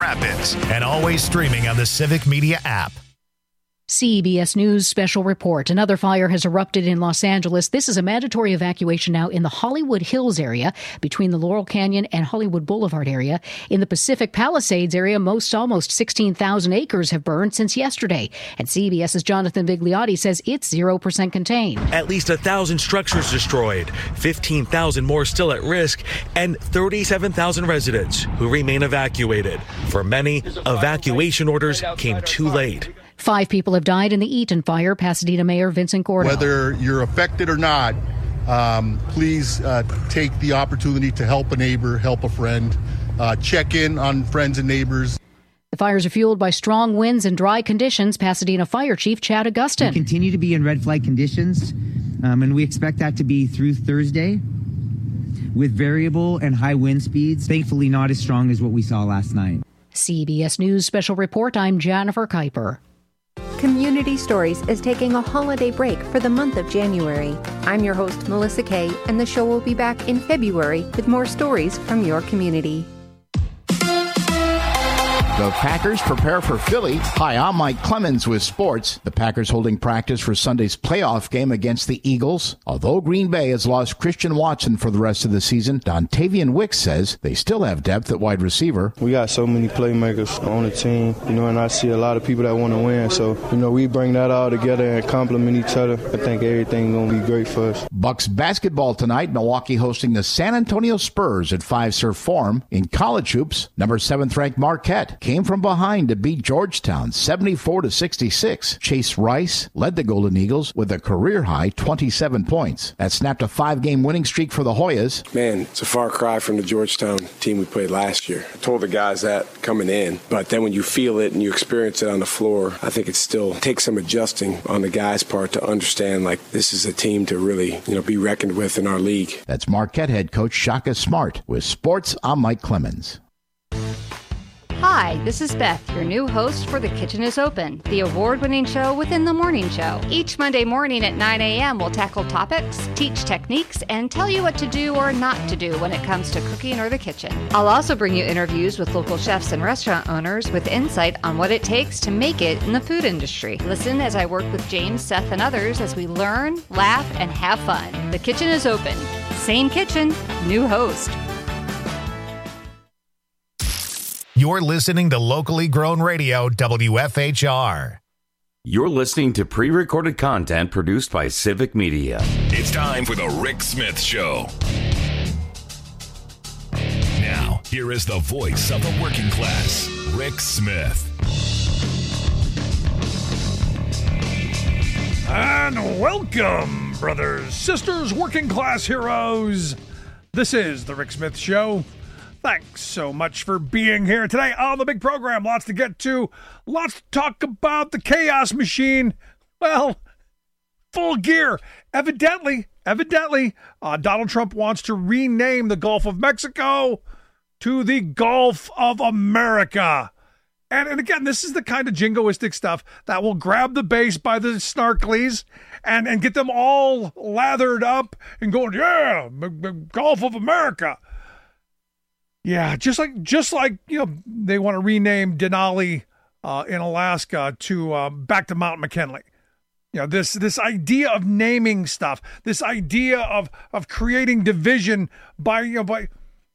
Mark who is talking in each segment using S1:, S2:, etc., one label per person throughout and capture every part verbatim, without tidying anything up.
S1: Rapids, and always streaming on the Civic Media app.
S2: C B S News special report. Another fire has erupted in Los Angeles. This is a mandatory evacuation now in the Hollywood Hills area between the Laurel Canyon and Hollywood Boulevard area. In the Pacific Palisades area, most almost sixteen thousand acres have burned since yesterday. And CBS's Jonathan Vigliotti says it's zero percent contained.
S3: At least one thousand structures destroyed, fifteen thousand more still at risk, and thirty-seven thousand residents who remain evacuated. For many, evacuation orders came too late.
S2: Five people have died in the Eaton fire. Pasadena Mayor Vincent Gordo.
S4: Whether you're affected or not, um, please uh, take the opportunity to help a neighbor, help a friend, uh, check in on friends and neighbors.
S2: The fires are fueled by strong winds and dry conditions. Pasadena Fire Chief Chad Augustin.
S5: We continue to be in red flag conditions, um, and we expect that to be through Thursday with variable and high wind speeds, thankfully not as strong as what we saw last night.
S2: C B S News Special Report, I'm Jennifer Kuiper.
S6: Community Stories is taking a holiday break for the month of January. I'm your host, Melissa Kay, and the show will be back in February with more stories from your community.
S7: The Packers prepare for Philly. Hi, I'm Mike Clemens with sports. The Packers holding practice for Sunday's playoff game against the Eagles. Although Green Bay has lost Christian Watson for the rest of the season, Dontavian Wicks says they still have depth at wide receiver.
S8: We got so many playmakers on the team, you know, and I see a lot of people that want to win. So, you know, we bring that all together and complement each other. I think everything's going to be great for us.
S7: Bucks basketball tonight. Milwaukee hosting the San Antonio Spurs at Fiserv Forum. In college hoops, number seventh ranked Marquette came from behind to beat Georgetown seventy-four to sixty-six. Chase Rice led the Golden Eagles with a career-high twenty-seven points. That snapped a five-game winning streak for the Hoyas.
S9: Man, it's a far cry from the Georgetown team we played last year. I told the guys that coming in, but then when you feel it and you experience it on the floor, I think it still takes some adjusting on the guys' part to understand, like, this is a team to really, you know, be reckoned with in our league.
S7: That's Marquette head coach Shaka Smart. With sports, I'm Mike Clemens.
S10: Hi, this is Beth, your new host for The Kitchen is Open, the award-winning show within the morning show. Each Monday morning at nine a.m., we'll tackle topics, teach techniques, and tell you what to do or not to do when it comes to cooking or the kitchen. I'll also bring you interviews with local chefs and restaurant owners with insight on what it takes to make it in the food industry. Listen as I work with James, Seth, and others as we learn, laugh, and have fun. The Kitchen is Open. Same kitchen, new host.
S1: You're listening to locally grown radio, W F H R.
S11: You're listening to pre-recorded content produced by Civic Media.
S1: It's time for the Rick Smith Show. Now, here is the voice of the working class, Rick Smith.
S12: And welcome, brothers, sisters, working class heroes. This is the Rick Smith Show. Thanks so much for being here today on the big program. Lots to get to. Lots to talk about. The chaos machine. Well, full gear. Evidently, evidently, uh, Donald Trump wants to rename the Gulf of Mexico to the Gulf of America. And, and again, this is the kind of jingoistic stuff that will grab the base by the snarklies and, and get them all lathered up and going, yeah, M- M- Gulf of America. Yeah, just like just like you know, they want to rename Denali uh, in Alaska to uh, back to Mount McKinley. You know, this this idea of naming stuff, this idea of of creating division by you know by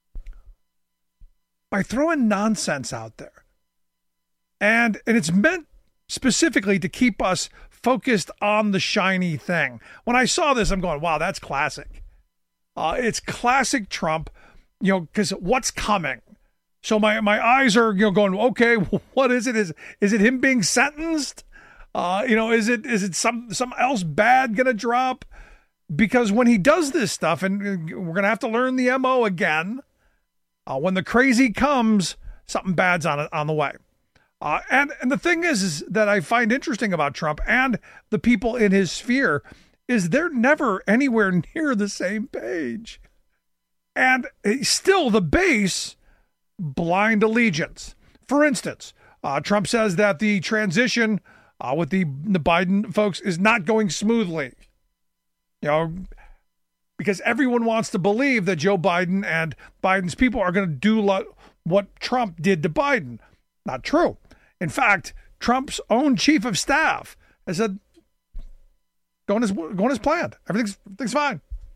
S12: by throwing nonsense out there, and and it's meant specifically to keep us focused on the shiny thing. When I saw this, I'm going, wow, that's classic. Uh, it's classic Trump. You know, because what's coming? So my, my eyes are, you know, going, okay, what is it? Is is it him being sentenced? Uh, you know, is it is it some some else bad gonna drop? Because when he does this stuff, and we're gonna have to learn the M O again, uh, when the crazy comes, something bad's on on the way. Uh, and and the thing is, is that I find interesting about Trump and the people in his sphere is they're never anywhere near the same page. And still the base, blind allegiance. For instance, uh, Trump says that the transition uh, with the, the Biden folks is not going smoothly. You know, because everyone wants to believe that Joe Biden and Biden's people are going to do lo- what Trump did to Biden. Not true. In fact, Trump's own chief of staff has said, going as, going as planned. Everything's, everything's fine.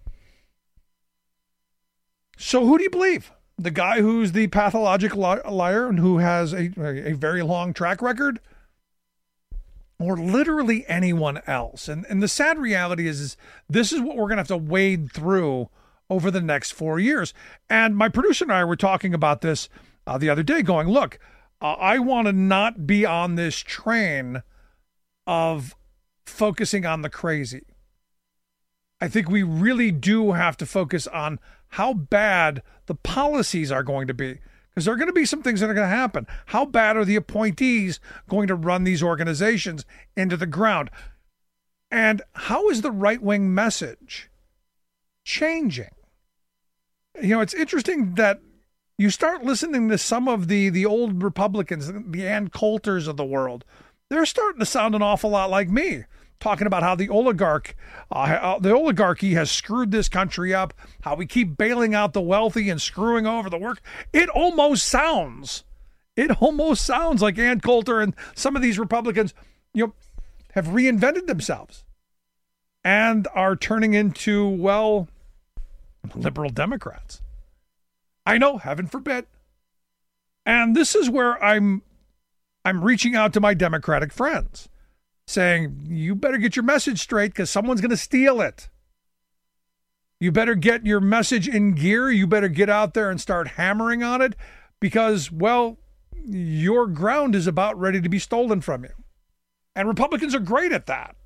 S12: So who do you believe? The guy who's the pathological liar and who has a, a very long track record? Or literally anyone else? And, and the sad reality is, is this is what we're going to have to wade through over the next four years. And my producer and I were talking about this uh, the other day, going, look, uh, I want to not be on this train of focusing on the crazy. I think we really do have to focus on how bad the policies are going to be, because there are going to be some things that are going to happen. How bad are the appointees going to run these organizations into the ground? And how is the right-wing message changing? You know, it's interesting that you start listening to some of the, the old Republicans, the Ann Coulters of the world. They're starting to sound an awful lot like me, talking about how the oligarch, uh, the oligarchy has screwed this country up, how we keep bailing out the wealthy and screwing over the work. It almost sounds, it almost sounds like Ann Coulter and some of these Republicans, you know, have reinvented themselves and are turning into, well, liberal Democrats. I know, heaven forbid. And this is where I'm, I'm reaching out to my Democratic friends, saying, you better get your message straight because someone's going to steal it. You better get your message in gear. You better get out there and start hammering on it because, well, your ground is about ready to be stolen from you. And Republicans are great at that.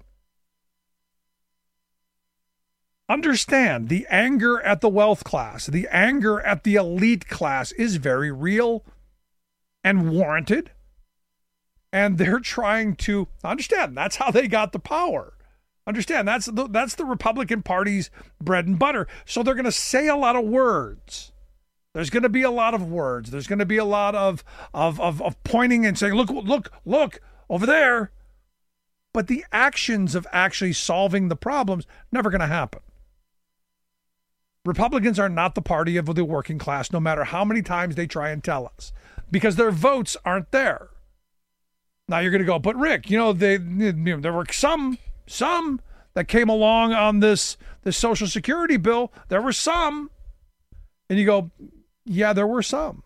S12: Understand, the anger at the wealth class, the anger at the elite class is very real and warranted. And they're trying to understand that's how they got the power. Understand that's the, that's the Republican Party's bread and butter. So they're going to say a lot of words. There's going to be a lot of words. There's going to be a lot of, of, of, of pointing and saying, look, look, look over there. But the actions of actually solving the problems, never going to happen. Republicans are not the party of the working class, no matter how many times they try and tell us, because their votes aren't there. Now you're going to go, but Rick, you know, they, you know, there were some, some that came along on this, this Social Security bill. There were some. And you go, yeah, there were some.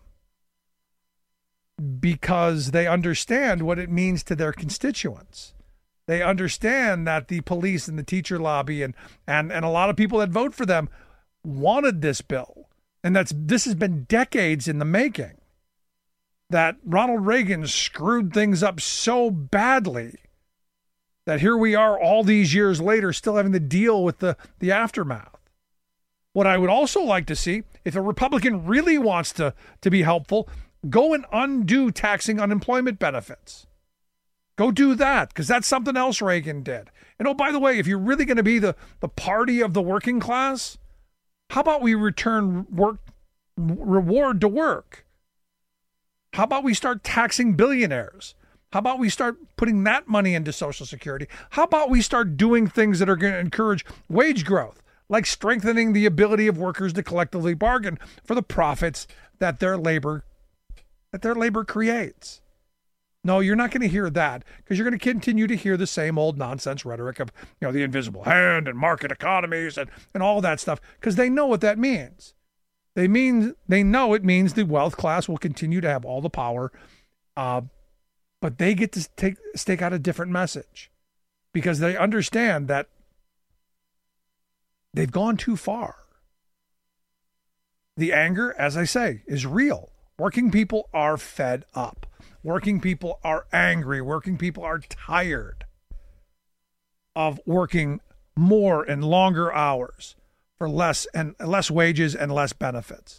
S12: Because they understand what it means to their constituents. They understand that the police and the teacher lobby and, and, and a lot of people that vote for them wanted this bill. And that's this has been decades in the making. That Ronald Reagan screwed things up so badly that here we are all these years later still having to deal with the, the aftermath. What I would also like to see, if a Republican really wants to, to be helpful, go and undo taxing unemployment benefits. Go do that, because that's something else Reagan did. And oh, by the way, if you're really going to be the, the party of the working class, how about we return work reward to work? How about we start taxing billionaires? How about we start putting that money into Social Security? How about we start doing things that are going to encourage wage growth, like strengthening the ability of workers to collectively bargain for the profits that their labor that their labor creates? No, you're not going to hear that, because you're going to continue to hear the same old nonsense rhetoric of, you know, the invisible hand and market economies and, and all that stuff, because they know what that means. They mean they know it means the wealth class will continue to have all the power, uh, but they get to take stake out a different message, because they understand that they've gone too far. The anger, as I say, is real. Working people are fed up. Working people are angry. Working people are tired of working more and longer hours for less and less wages and less benefits.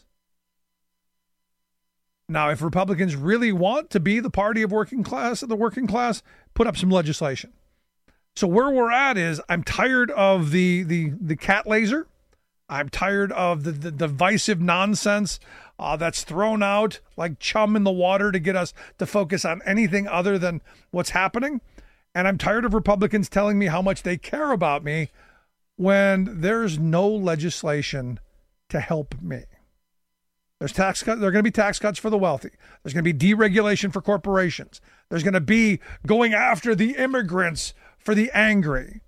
S12: Now, if Republicans really want to be the party of working class, of the working class, put up some legislation. So where we're at is, I'm tired of the the the cat laser. I'm tired of the, the divisive nonsense uh, that's thrown out like chum in the water to get us to focus on anything other than what's happening. And I'm tired of Republicans telling me how much they care about me when there's no legislation to help me. There's tax cut. There are going to be tax cuts for the wealthy. There's going to be deregulation for corporations. There's going to be going after the immigrants for the angry.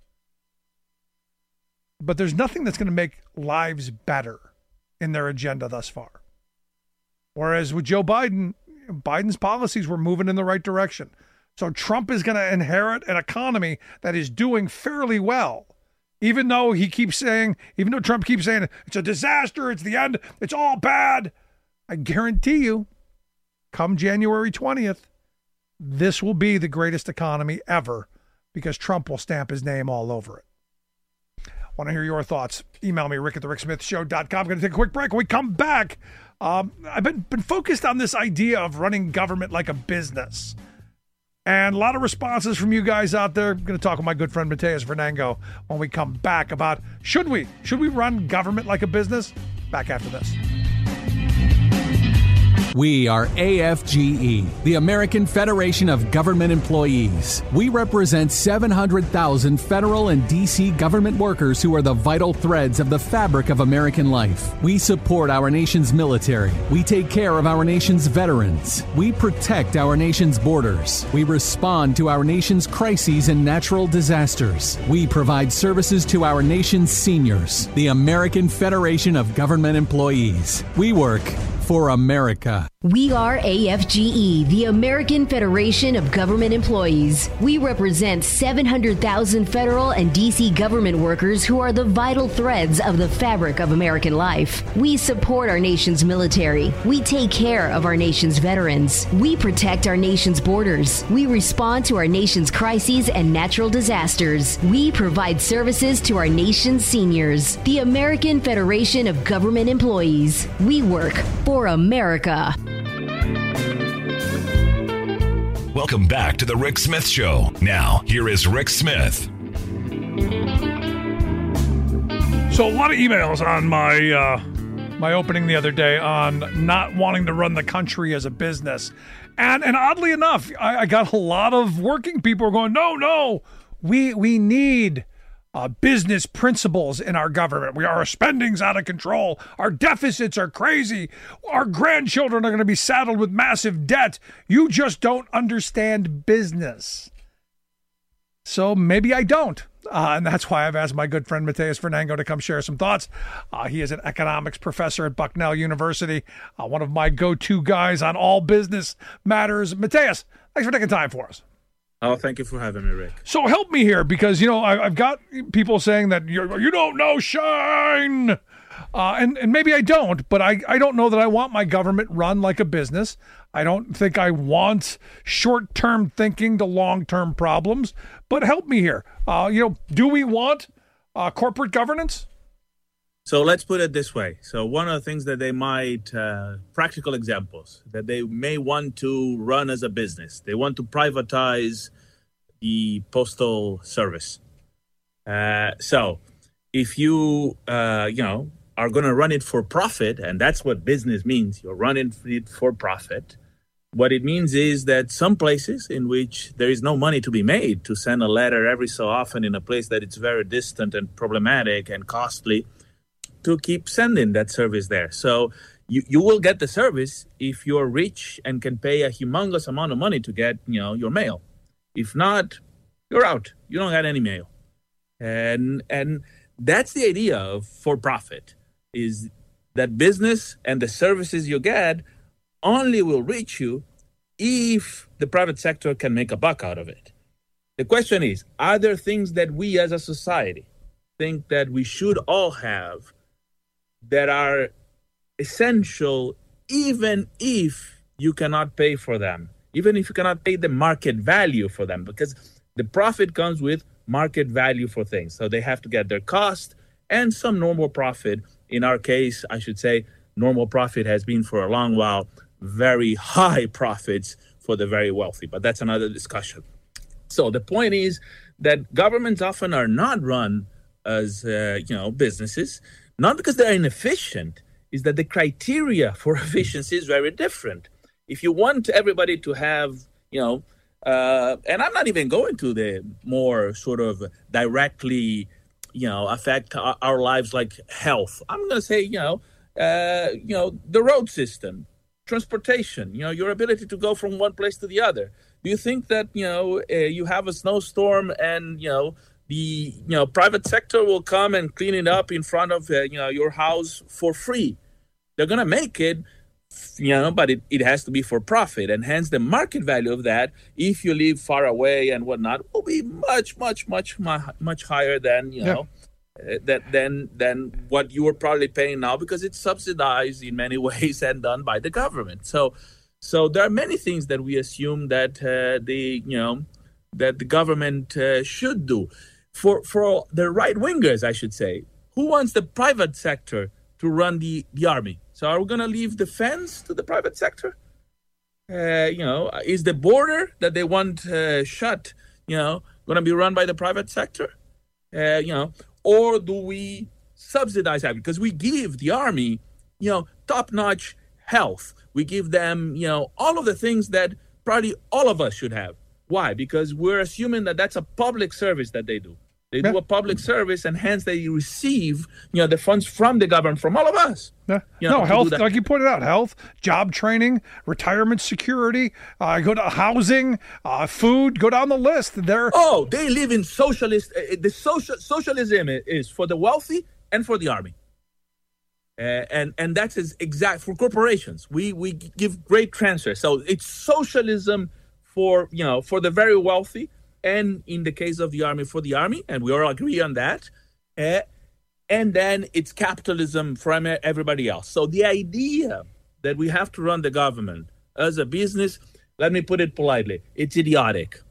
S12: But there's nothing that's going to make lives better in their agenda thus far. Whereas with Joe Biden, Biden's policies were moving in the right direction. So Trump is going to inherit an economy that is doing fairly well. Even though he keeps saying, even though Trump keeps saying it's a disaster, it's the end, it's all bad. I guarantee you, come January twentieth, this will be the greatest economy ever because Trump will stamp his name all over it. Want to hear your thoughts? Email me, rick at the rick smith show dot com. I'm going to take a quick break. When we come back, um, I've been, been focused on this idea of running government like a business. And a lot of responses from you guys out there. I'm going to talk with my good friend Mateus Fernango when we come back about should we? Should we run government like a business? Back after this.
S13: We are A F G E, the American Federation of Government Employees. We represent seven hundred thousand federal and D C government workers who are the vital threads of the fabric of American life. We support our nation's military. We take care of our nation's veterans. We protect our nation's borders. We respond to our nation's crises and natural disasters. We provide services to our nation's seniors. The American Federation of Government Employees. We work for America.
S14: We are A F G E, the American Federation of Government Employees. We represent seven hundred thousand federal and D C government workers who are the vital threads of the fabric of American life. We support our nation's military. We take care of our nation's veterans. We protect our nation's borders. We respond to our nation's crises and natural disasters. We provide services to our nation's seniors. The American Federation of Government Employees. We work for America.
S1: Welcome back to the Rick Smith Show. Now, here is Rick Smith.
S12: So a lot of emails on my uh, my opening the other day on not wanting to run the country as a business. And and oddly enough, I, I got a lot of working people who are going, no, no, we we need Uh, business principles in our government. We our spending's out of control. Our deficits are crazy. Our grandchildren are going to be saddled with massive debt. You just don't understand business. So maybe I don't. Uh, and that's why I've asked my good friend Mateus Fernango to come share some thoughts. Uh, he is an economics professor at Bucknell University, uh, one of my go-to guys on all business matters. Mateus, thanks for taking time for us.
S15: Oh, thank you for having me, Rick.
S12: So help me here because, you know, I, I've got people saying that you're, you don't know Shine. Uh, and, and maybe I don't, but I, I don't know that I want my government run like a business. I don't think I want short-term thinking to long-term problems. But help me here. Uh, you know, do we want uh, corporate governance?
S15: So let's put it this way. So one of the things that they might, uh, practical examples, that they may want to run as a business. They want to privatize the postal service. Uh, so if you, uh, you know, are going to run it for profit, and that's what business means, you're running it for profit, what it means is that some places in which there is no money to be made to send a letter every so often in a place that it's very distant and problematic and costly, to keep sending that service there. So you, you will get the service if you're rich and can pay a humongous amount of money to get, you know, your mail. If not, you're out. You don't get any mail. And and that's the idea of for profit, is that business and the services you get only will reach you if the private sector can make a buck out of it. The question is, are there things that we as a society think that we should all have that are essential even if you cannot pay for them, even if you cannot pay the market value for them, because the profit comes with market value for things. So they have to get their cost and some normal profit. In our case, I should say normal profit has been for a long while very high profits for the very wealthy, but that's another discussion. So the point is that governments often are not run as, uh, you know, businesses, not because they're inefficient, is that the criteria for efficiency is very different. If you want everybody to have, you know, uh, and I'm not even going to the more sort of directly, you know, affect our, our lives like health. I'm going to say, you know, uh, you know, the road system, transportation, you know, your ability to go from one place to the other. Do you think that, you know, uh, you have a snowstorm and, you know, the, you know, private sector will come and clean it up in front of, uh, you know, your house for free? They're going to make it, you know, but it, it has to be for profit. And hence the market value of that, if you live far away and whatnot, will be much, much, much, much higher than, you know, yeah. uh, that, than, than what you are probably paying now, because it's subsidized in many ways and done by the government. So, so there are many things that we assume that uh, the, you know, that the government uh, should do. For, for the right-wingers, I should say, who wants the private sector to run the, the army? So are we going to leave defense to the private sector? Uh, you know, is the border that they want uh, shut, you know, going to be run by the private sector? Uh, you know, or do we subsidize that? Because we give the army, you know, top-notch health. We give them, you know, all of the things that probably all of us should have. Why? Because we're assuming that that's a public service that they do. They yeah. do a public service, and hence they receive, you know, the funds from the government, from all of us.
S12: Yeah.
S15: You know,
S12: no, health, like you pointed out, health, job training, retirement security, uh, go to housing, uh, food, go down the list. They're
S15: oh, they live in socialist. Uh, the social socialism is for the wealthy and for the army. Uh, and and that's exact for corporations. We we give great transfer. So it's socialism for, you know, for the very wealthy. And in the case of the army, for the army, and we all agree on that. Uh, and then it's capitalism from everybody else. So the idea that we have to run the government as a business, let me put it politely, it's idiotic.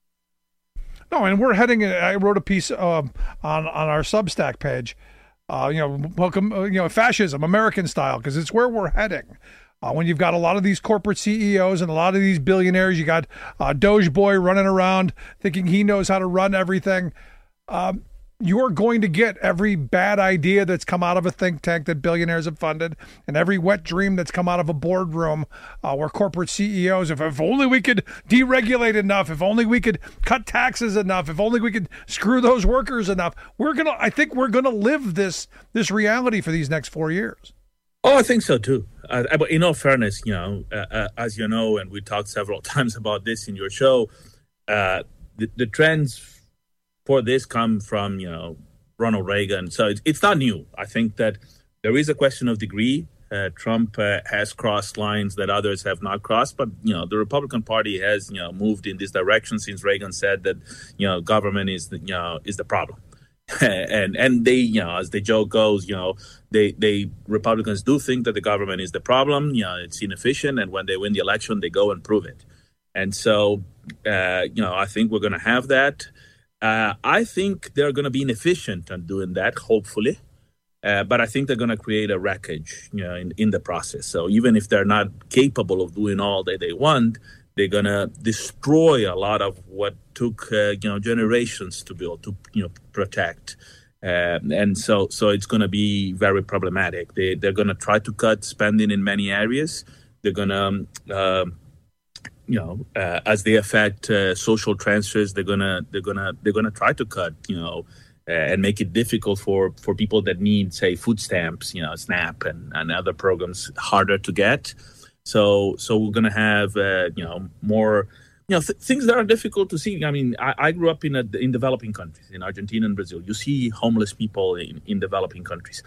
S12: No, and we're heading, I wrote a piece uh, on, on our Substack page, uh, you know, welcome, uh, you know, fascism, American style, because it's where we're heading. Uh, when you've got a lot of these corporate C E Os and a lot of these billionaires, you got uh, Doge Boy running around thinking he knows how to run everything. Um, you're going to get every bad idea that's come out of a think tank that billionaires have funded, and every wet dream that's come out of a boardroom uh, where corporate C E Os, if, if only we could deregulate enough, if only we could cut taxes enough, if only we could screw those workers enough, we're gonna. I think we're gonna live this this reality for these next four years.
S15: Oh, I think so too. Uh, but in all fairness, you know, uh, uh, as you know, and we talked several times about this in your show, uh, the, the trends for this come from, you know, Ronald Reagan. So it's, it's not new. I think that there is a question of degree. Uh, Trump uh, has crossed lines that others have not crossed, but, you know, the Republican Party has, you know, moved in this direction since Reagan said that, you know, government is the, you know, is the problem. and and they, you know, as the joke goes, you know, they they Republicans do think that the government is the problem. You know, it's inefficient, and when they win the election, they go and prove it. And so, uh, you know, I think we're going to have that. Uh, I think they're going to be inefficient on doing that, hopefully. Uh, but I think they're going to create a wreckage, you know, in, in the process. So even if they're not capable of doing all that they want, they're going to destroy a lot of what took, uh, you know, generations to build, to, you know, protect. Um, and so so it's going to be very problematic. They, they're going to try to cut spending in many areas. They're going to, um, uh, you know, uh, as they affect uh, social transfers, they're going to they're going to they're going to try to cut, you know, uh, and make it difficult for, for people that need, say, food stamps, you know, SNAP and, and other programs harder to get. So, so we're going to have, uh, you know, more, you know, th- things that are difficult to see. I mean, I, I grew up in a, in developing countries, in Argentina and Brazil. You see homeless people in, in developing countries.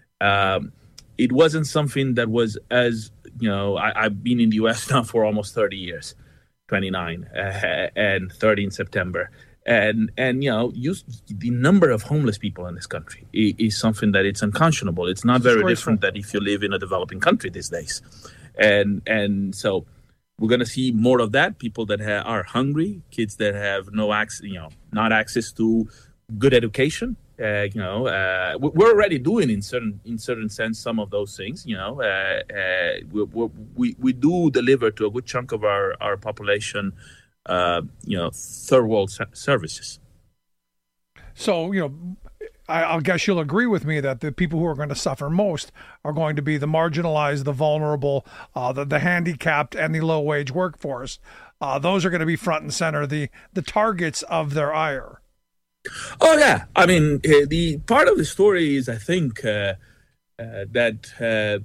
S15: Um, it wasn't something that was as, you know, I, I've been in the U S now for almost thirty years, twenty-nine, uh, and thirty in September. And, and you know, you, the number of homeless people in this country is, is something that it's unconscionable. It's not very different than if you live in a developing country these days. And and so we're going to see more of that. People that ha- are hungry, kids that have no access, you know, not access to good education. Uh, you know, uh, we're already doing in certain in certain sense some of those things. You know, uh, uh, we, we we do deliver to a good chunk of our our population, uh, you know, third world services.
S12: So, you know, I, I guess you'll agree with me that the people who are going to suffer most are going to be the marginalized, the vulnerable, uh, the, the handicapped, and the low-wage workforce. Uh, those are going to be front and center, the the targets of their ire.
S15: Oh, yeah. I mean, uh, the part of the story is, I think, uh, uh, that uh,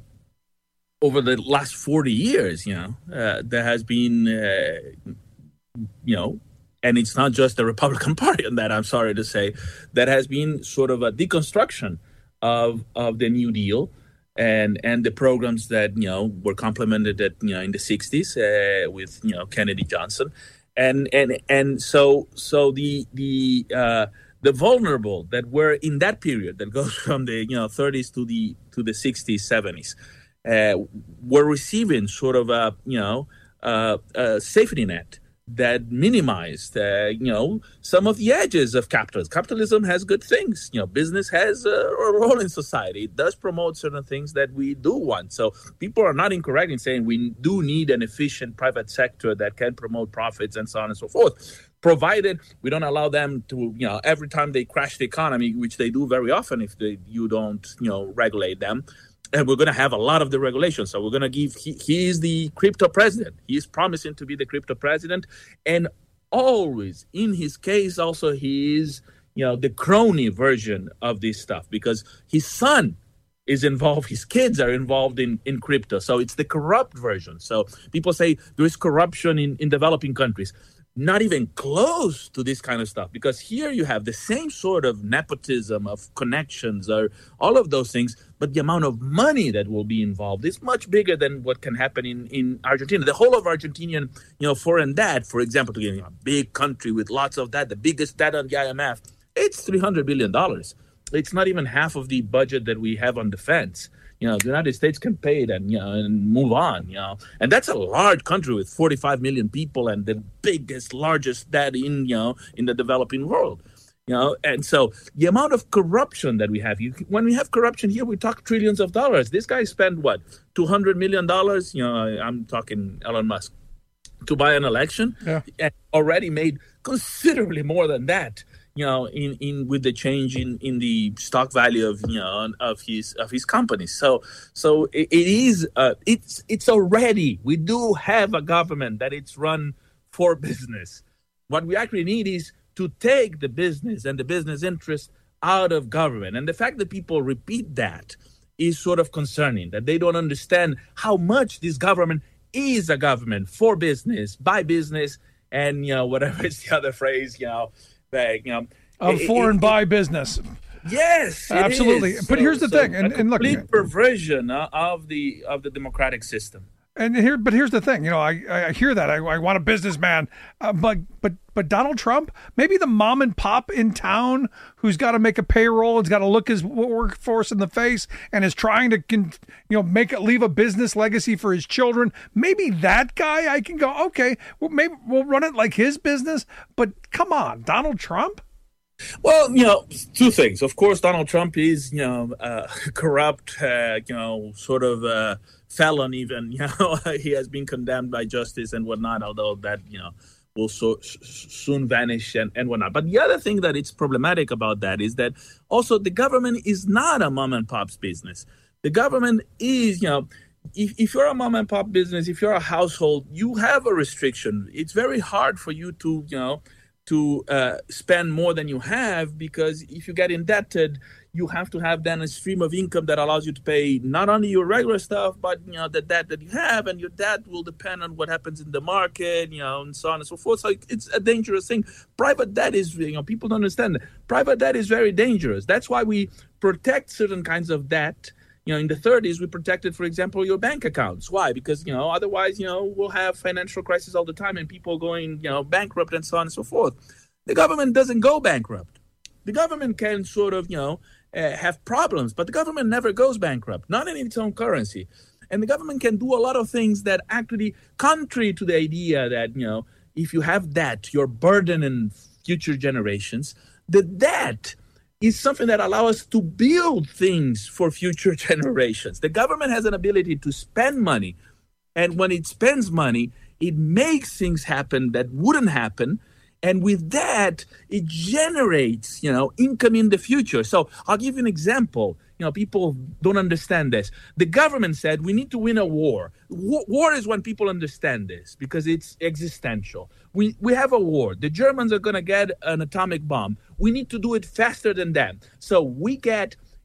S15: over the last forty years, you know, uh, there has been, uh, you know, and it's not just the Republican Party on that, I'm sorry to say, that has been sort of a deconstruction of of the New Deal and and the programs that, you know, were complemented at, you know, in the sixties uh, with, you know, Kennedy Johnson. And and and so so the the uh, the vulnerable that were in that period that goes from the, you know, thirties to the to the sixties, seventies uh, were receiving sort of a, you know, uh, a safety net that minimized, uh, you know, some of the edges of capitalism. Capitalism has good things. You know, business has a, a role in society. It does promote certain things that we do want. So people are not incorrect in saying we do need an efficient private sector that can promote profits and so on and so forth, provided we don't allow them to, you know, every time they crash the economy, which they do very often if they, you don't, you know, regulate them. And we're going to have a lot of the regulations. So we're going to give, he, he is the crypto president. He is promising to be the crypto president. And always, in his case, also, he is, you know, the crony version of this stuff because his son is involved. His kids are involved in, in crypto. So it's the corrupt version. So people say there is corruption in, in developing countries. Not even close to this kind of stuff, because here you have the same sort of nepotism of connections or all of those things, but the amount of money that will be involved is much bigger than what can happen in, in Argentina. The whole of Argentinian, you know, foreign debt, for example, to get a big country with lots of debt, the biggest debt on the I M F, it's three hundred billion dollars. It's not even half of the budget that we have on defense. You know, the United States can pay it and, you know, and move on, you know. And that's a large country with forty-five million people and the biggest, largest debt in, you know, in the developing world, you know. And so the amount of corruption that we have, you, when we have corruption here, we talk trillions of dollars. This guy spent, what, two hundred million dollars? You know, I'm talking Elon Musk, to buy an election. Yeah. And already made considerably more than that. You know, in, in with the change in, in the stock value of, you know, of his of his company. So so it, it is uh, it's it's already, we do have a government that it's run for business. What we actually need is to take the business and the business interest out of government. And the fact that people repeat that is sort of concerning, that they don't understand how much this government is a government for business, by business, and, you know, whatever is the other phrase, you know, Bag, you know,
S12: of
S15: it,
S12: foreign
S15: it,
S12: buy business.
S15: Yes,
S12: absolutely.
S15: Is.
S12: But
S15: so,
S12: here's the
S15: so
S12: thing, and, and look,
S15: complete perversion of the of the democratic system.
S12: And here, but here's the thing. You know, I, I hear that. I, I want a businessman, uh, but but but Donald Trump, maybe the mom and pop in town who's got to make a payroll, has got to look his workforce in the face, and is trying to, you know, make it leave a business legacy for his children. Maybe that guy, I can go, okay, well, maybe we'll run it like his business. But come on, Donald Trump.
S15: Well, you know, two things. Of course, Donald Trump is, you know, uh, corrupt, uh, you know, sort of uh, felon even. You know, he has been condemned by justice and whatnot, although that, you know, will so soon vanish and, and whatnot. But the other thing that is problematic about that is that also the government is not a mom and pop's business. The government is, you know, if, if you're a mom and pop business, if you're a household, you have a restriction. It's very hard for you to, you know, to uh, spend more than you have, because if you get indebted, you have to have then a stream of income that allows you to pay not only your regular stuff, but, you know, the debt that you have, and your debt will depend on what happens in the market, you know, and so on and so forth. So it's a dangerous thing. Private debt is, you know, people don't understand that. Private debt is very dangerous. That's why we protect certain kinds of debt. You know, in the thirties, we protected, for example, your bank accounts. Why? Because, you know, otherwise, you know, we'll have financial crisis all the time and people going, you know, bankrupt and so on and so forth. The government doesn't go bankrupt. The government can sort of, you know, uh, have problems, but the government never goes bankrupt, not in its own currency. And the government can do a lot of things that actually, contrary to the idea that, you know, if you have debt, you're burdening future generations, the debt is something that allows us to build things for future generations. The government has an ability to spend money, and when it spends money, it makes things happen that wouldn't happen, and with that, it generates, you know, income in the future. So I'll give you an example. You know, people don't understand this. The government said we need to win a war. War, war is when people understand this, because it's existential. We we have a war. The Germans are going to get an atomic bomb. We need to do it faster than them. So we get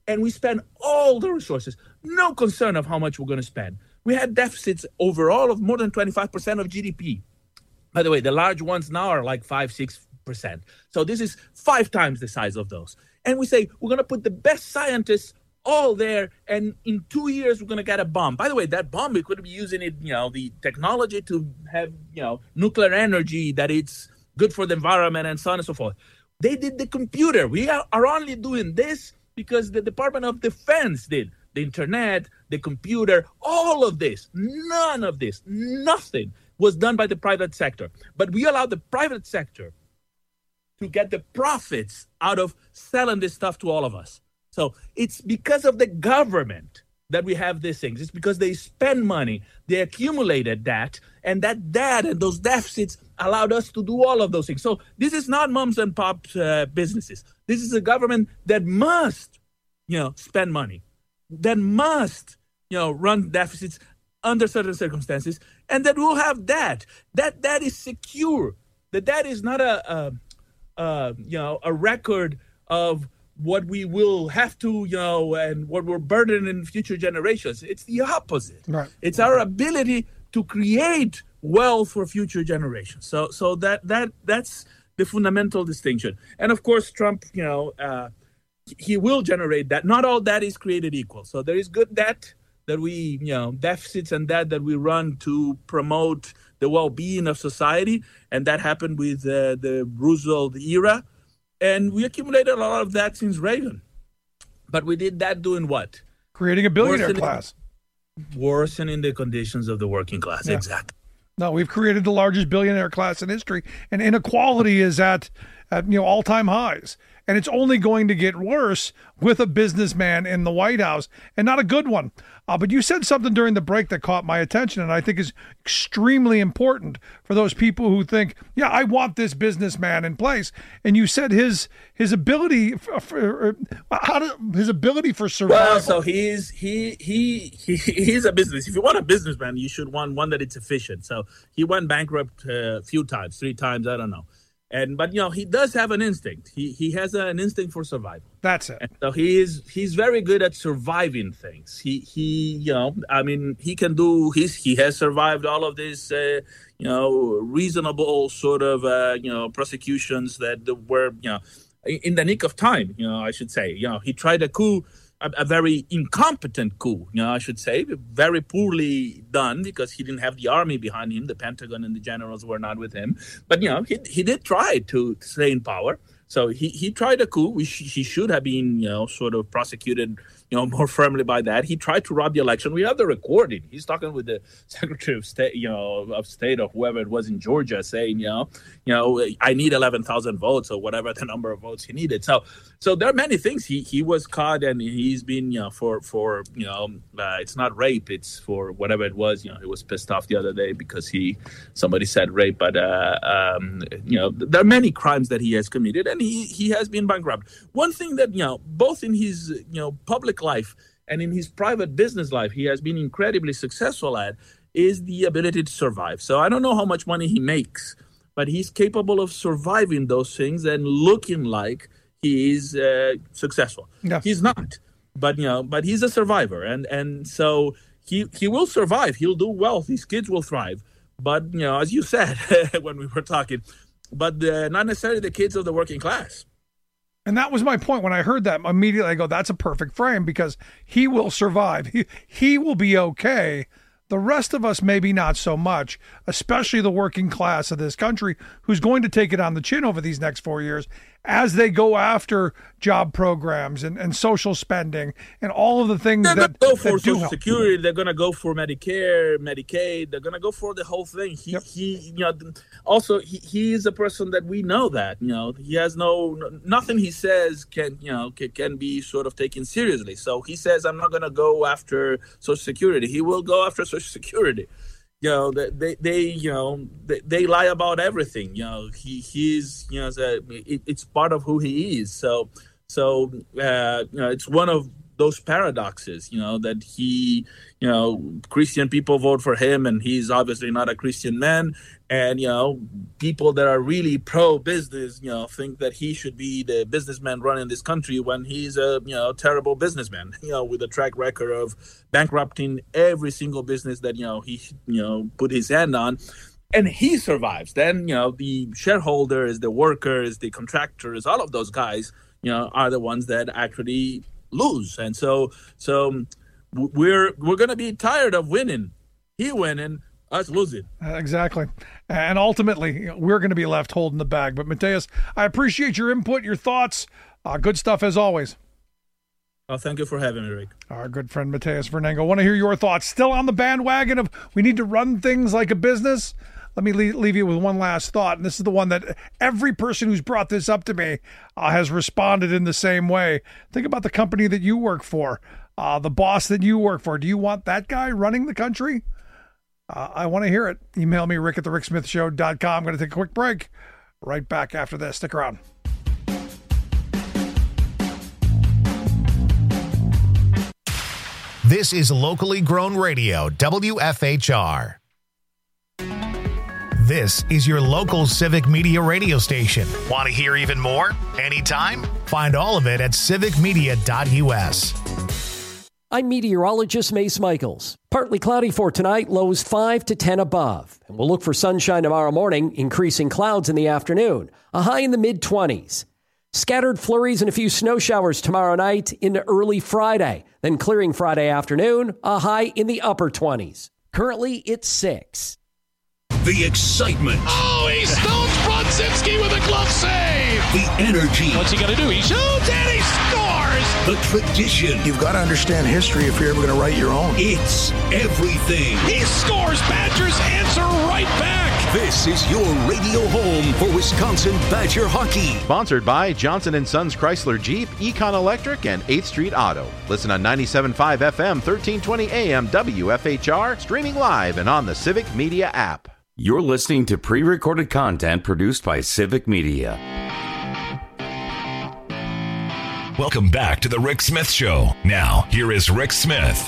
S15: and we spend all the resources, no concern of how much we're going to spend. We had deficits overall of more than twenty-five percent of G D P. By the way, the large ones now are like five, six percent. So this is five times the size of those. And we say, we're going to put the best scientists all there, and in two years, we're going to get a bomb. By the way, that bomb, we could be using it, you know, the technology to have, you know, nuclear energy, that it's good for the environment and so on and so forth. They did the computer. We are, are only doing this because the Department of Defense did. The internet, the computer, all of this, none of this, nothing was done by the private sector. But we allowed the private sector to get the profits out of selling this stuff to all of us. So it's because of the government that we have these things. It's because they spend money, they accumulated that, and that debt and those deficits allowed us to do all of those things. So this is not mums and pop uh, businesses. This is a government that must, you know, spend money, that must, you know, run deficits under certain circumstances, and that will have debt. That debt is secure. The debt is not a, a, a you know, a record of what we will have to, you know, and what we're burdening in future generations. It's the opposite.
S12: Right.
S15: It's our ability to create wealth for future generations. So, so that that that's the fundamental distinction. And of course, Trump, you know, uh, he will generate that. Not all debt is created equal. So there is good debt that we, you know, deficits and debt that we run to promote the well-being of society, and that happened with uh, the Roosevelt era. And we accumulated a lot of that since Reagan. But we did that doing what?
S12: Creating a billionaire
S15: worsening,
S12: class.
S15: Worsening the conditions of the working class.
S12: Yeah.
S15: Exactly.
S12: No, we've created the largest billionaire class in history, and inequality is at, at you know all-time highs. And it's only going to get worse with a businessman in the White House, and not a good one. Uh, but you said something during the break that caught my attention, and I think is extremely important for those people who think, yeah, I want this businessman in place. And you said his his ability for, for how to, his ability for survival.
S15: Well, so he's he he he he's a business. If you want a businessman, you should want one that it's efficient. So he went bankrupt uh, a few times, three times, I don't know. And but you know he does have an instinct. He he has an instinct for survival.
S12: That's it.
S15: And so he is he's very good at surviving things. He he you know I mean he can do he's he has survived all of these uh, you know reasonable sort of uh, you know prosecutions that were you know in the nick of time. You know I should say you know he tried a coup. A, a very incompetent coup, you know, I should say, very poorly done because he didn't have the army behind him. The Pentagon and the generals were not with him. But, you know, he he did try to stay in power. So he, he tried a coup. We sh- he should have been, you know, sort of prosecuted, you know, more firmly by that. He tried to rob the election. We have the recording. He's talking with the Secretary of State, you know, of State or whoever it was in Georgia, saying, you know, you know, I need eleven thousand votes or whatever the number of votes he needed. So, so there are many things. He he was caught and he's been, you know, for for you know, uh, it's not rape. It's for whatever it was. You know, he was pissed off the other day because he somebody said rape, but uh, um, you know, there are many crimes that he has committed. And he, he has been bankrupt. One thing that, you know, both in his, you know, public life and in his private business life, he has been incredibly successful at is the ability to survive. So I don't know how much money he makes, but he's capable of surviving those things and looking like he is uh, successful.
S12: Yeah.
S15: He's not, but, you know, but he's a survivor. And, and so he, he will survive. He'll do well. His kids will thrive. But, you know, as you said when we were talking, but uh, not necessarily the kids of the working class.
S12: And that was my point. When I heard that, immediately I go, that's a perfect frame because he will survive. He, he will be okay. The rest of us, maybe not so much, especially the working class of this country who's going to take it on the chin over these next four years as they go after job programs and, and social spending and all of the things
S15: they're
S12: that
S15: going to go for
S12: Social
S15: help. Security. They're going to go for Medicare, Medicaid. They're going to go for the whole thing. He, yep. he, you know, also he, he is a person that we know that, you know, he has no, nothing he says can, you know, can, can be sort of taken seriously. So he says, I'm not going to go after Social Security. He will go after Social Security. You know, they, they, you know, they, they lie about everything. You know, he, he's, you know, it, it's part of who he is. So, so, uh, you know, it's one of those paradoxes, you know, that he, you know, Christian people vote for him and he's obviously not a Christian man. And, you know, people that are really pro-business, you know, think that he should be the businessman running this country when he's a, you know, terrible businessman, you know, with a track record of bankrupting every single business that, you know, he, you know, put his hand on. And he survives. Then, you know, the shareholders, the workers, the contractors, all of those guys, you know, are the ones that actually lose. And so, so we're we're going to be tired of winning. He winning, us losing.
S12: Exactly. And ultimately, we're going to be left holding the bag. But Mateus, I appreciate your input, your thoughts. Uh, good stuff as always.
S15: Well, thank you for having me, Rick.
S12: Our good friend Mateus Vernengo. I want to hear your thoughts. Still on the bandwagon of we need to run things like a business? Let me leave you with one last thought, and this is the one that every person who's brought this up to me uh, has responded in the same way. Think about the company that you work for, uh, the boss that you work for. Do you want that guy running the country? Uh, I want to hear it. Email me, rick at the rick smith show dot com. I'm going to take a quick break. Right back after this. Stick around.
S1: This is locally grown radio, W F H R. This is your local civic media radio station. Want to hear even more? Anytime? Find all of it at civic media dot U S.
S16: I'm meteorologist Mace Michaels. Partly cloudy for tonight, lows five to ten above. And we'll look for sunshine tomorrow morning, increasing clouds in the afternoon. A high in the mid-twenties. Scattered flurries and a few snow showers tomorrow night into early Friday. Then clearing Friday afternoon, a high in the upper twenties. Currently, it's six.
S17: The excitement.
S18: Oh, he stones Brodzinski with a glove save.
S17: The energy.
S18: What's he going to do? He shoots and he scores.
S17: The tradition.
S19: You've got to understand history if you're ever going to write your own.
S17: It's everything.
S18: He scores. Badgers answer right back.
S17: This is your radio home for Wisconsin Badger hockey.
S20: Sponsored by Johnson and Sons Chrysler Jeep, Econ Electric, and eighth Street Auto. Listen on ninety-seven point five F M, thirteen twenty A M, W F H R, streaming live and on the Civic Media app.
S11: You're listening to pre-recorded content produced by Civic Media.
S17: Welcome back to the Rick Smith Show. Now, here is Rick Smith.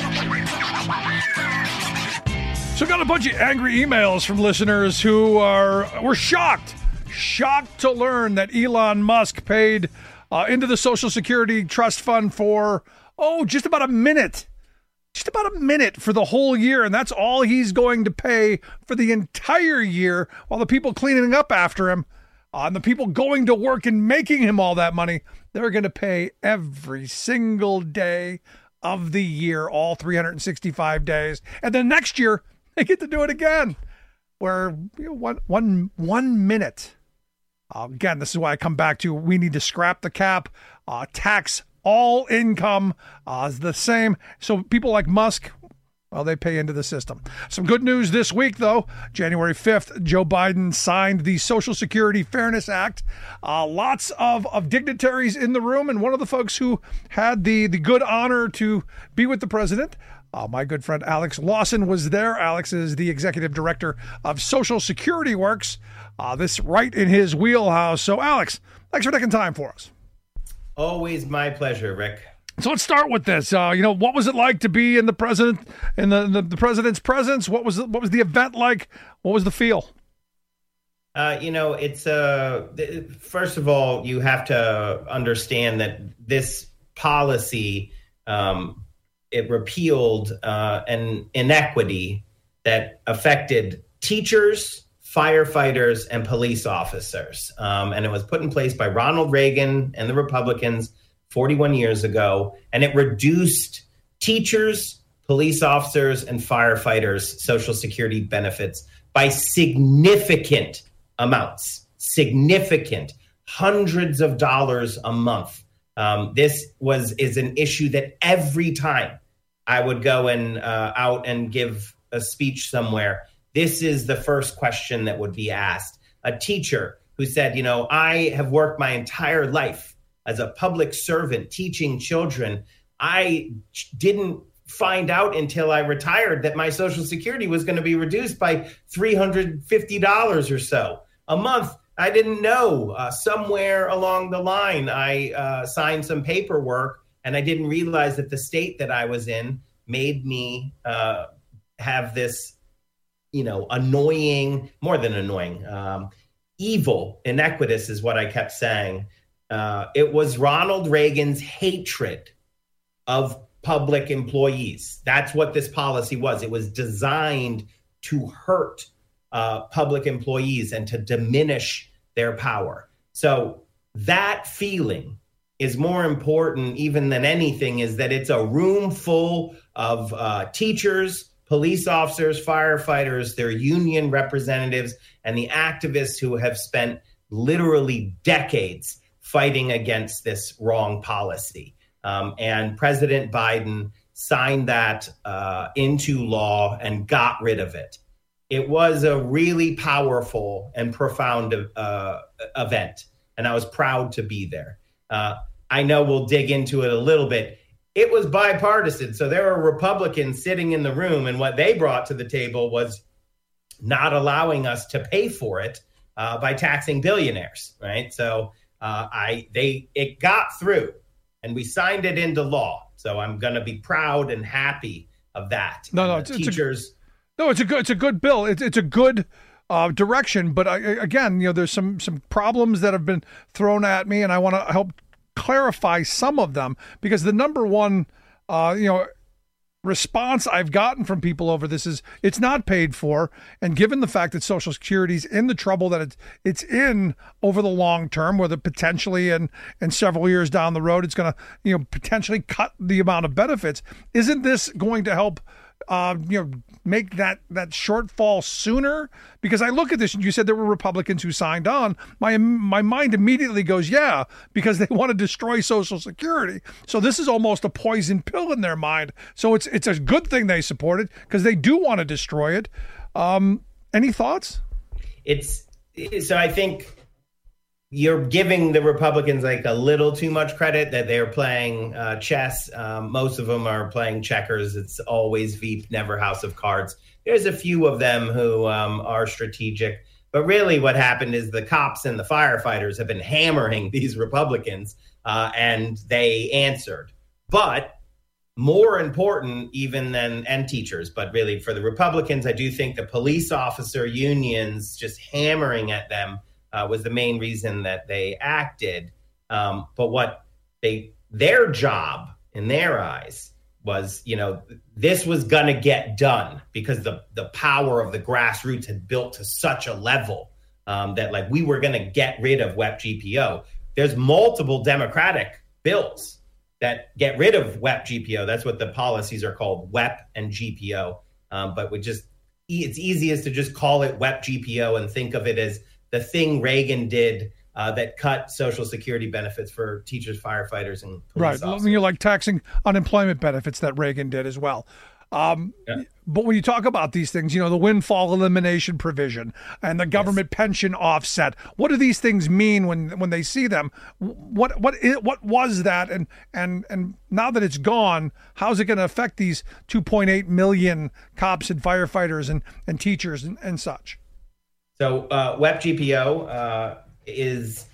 S12: So, got a bunch of angry emails from listeners who are were shocked, shocked to learn that Elon Musk paid uh, into the Social Security Trust Fund for, oh, just about a minute. Just about a minute for the whole year, and that's all he's going to pay for the entire year while the people cleaning up after him uh, and the people going to work and making him all that money, they're going to pay every single day of the year, all three hundred sixty-five days. And then next year, they get to do it again, where you know, one, one, one minute. Uh, again, this is why I come back to we need to scrap the cap, uh, tax all income uh, is the same. So people like Musk, well, they pay into the system. Some good news this week, though. January fifth, Joe Biden signed the Social Security Fairness Act. Uh, lots of, of dignitaries in the room, and one of the folks who had the, the good honor to be with the president, uh, my good friend Alex Lawson, was there. Alex is the executive director of Social Security Works. Uh, this right in his wheelhouse. So, Alex, thanks for taking time for us.
S21: Always my pleasure, Rick.
S12: So let's start with this. Uh, you know, what was it like to be in the president in the, the, the president's presence? What was the, what was the event like? What was the feel?
S21: Uh, you know, it's uh, th- first of all, you have to understand that this policy um, it repealed uh, an inequity that affected teachers, firefighters, and police officers. Um, and it was put in place by Ronald Reagan and the Republicans forty-one years ago. And it reduced teachers, police officers, and firefighters' Social Security benefits by significant amounts, significant, hundreds of dollars a month. Um, this was is an issue that every time I would go and uh, out and give a speech somewhere, this is the first question that would be asked. A teacher who said, you know, I have worked my entire life as a public servant teaching children. I didn't find out until I retired that my Social Security was going to be reduced by three hundred fifty dollars or so a month. I didn't know. Uh, somewhere along the line, I uh, signed some paperwork And I didn't realize that the state that I was in made me uh, have this, you know, annoying, more than annoying, um, evil, iniquitous is what I kept saying. Uh, it was Ronald Reagan's hatred of public employees. That's what this policy was. It was designed to hurt uh, public employees and to diminish their power. So that feeling is more important even than anything, is that it's a room full of uh, teachers, police officers, firefighters, their union representatives, and the activists who have spent literally decades fighting against this wrong policy. Um, and President Biden signed that uh, into law and got rid of it. It was a really powerful and profound uh, event, and I was proud to be there. Uh, I know we'll dig into it a little bit. It was bipartisan, so there were Republicans sitting in the room, and what they brought to the table was not allowing us to pay for it uh, by taxing billionaires, right? So uh, I they it got through, and we signed it into law. So I'm going to be proud and happy of that.
S12: No, no,
S21: it's,
S12: teachers. It's a, no, it's a good. It's a good bill. It's it's a good uh, direction. But I, again, you know, there's some some problems that have been thrown at me, and I want to help clarify some of them, because the number one, uh, you know, response I've gotten from people over this is it's not paid for. And given the fact that Social Security's in the trouble that it's, it's in over the long term, whether potentially in, in several years down the road, it's going to, you know, potentially cut the amount of benefits. Isn't this going to help, uh, you know, make that, that shortfall sooner? Because I look at this, and you said there were Republicans who signed on. My my mind immediately goes, yeah, because they want to destroy Social Security. So this is almost a poison pill in their mind. So it's it's a good thing they support it, because they do want to destroy it. Um, any thoughts?
S21: It's so I think you're giving the Republicans like a little too much credit that they're playing uh, chess. Um, most of them are playing checkers. It's always Veep, never House of Cards. There's a few of them who um, are strategic. But really what happened is the cops and the firefighters have been hammering these Republicans, uh, and they answered. But more important even than, and teachers, but really for the Republicans, I do think the police officer unions just hammering at them Uh, was the main reason that they acted. Um, but what they, their job in their eyes was, you know, this was going to get done because the, the power of the grassroots had built to such a level um, that like we were going to get rid of W E P G P O. There's multiple Democratic bills that get rid of W E P G P O. That's what the policies are called, W E P and G P O. Um, but we just, it's easiest to just call it W E P G P O and think of it as the thing Reagan did uh, that cut Social Security benefits for teachers, firefighters, and police
S12: right.
S21: officers.
S12: I mean, you're like taxing unemployment benefits that Reagan did as well. Um, yeah. But when you talk about these things, you know, the windfall elimination provision and the government yes. pension offset, what do these things mean when when they see them? What what is, what was that? And and and now that it's gone, how's it going to affect these two point eight million cops and firefighters and, and teachers and, and such?
S21: So uh, W E P G P O uh, is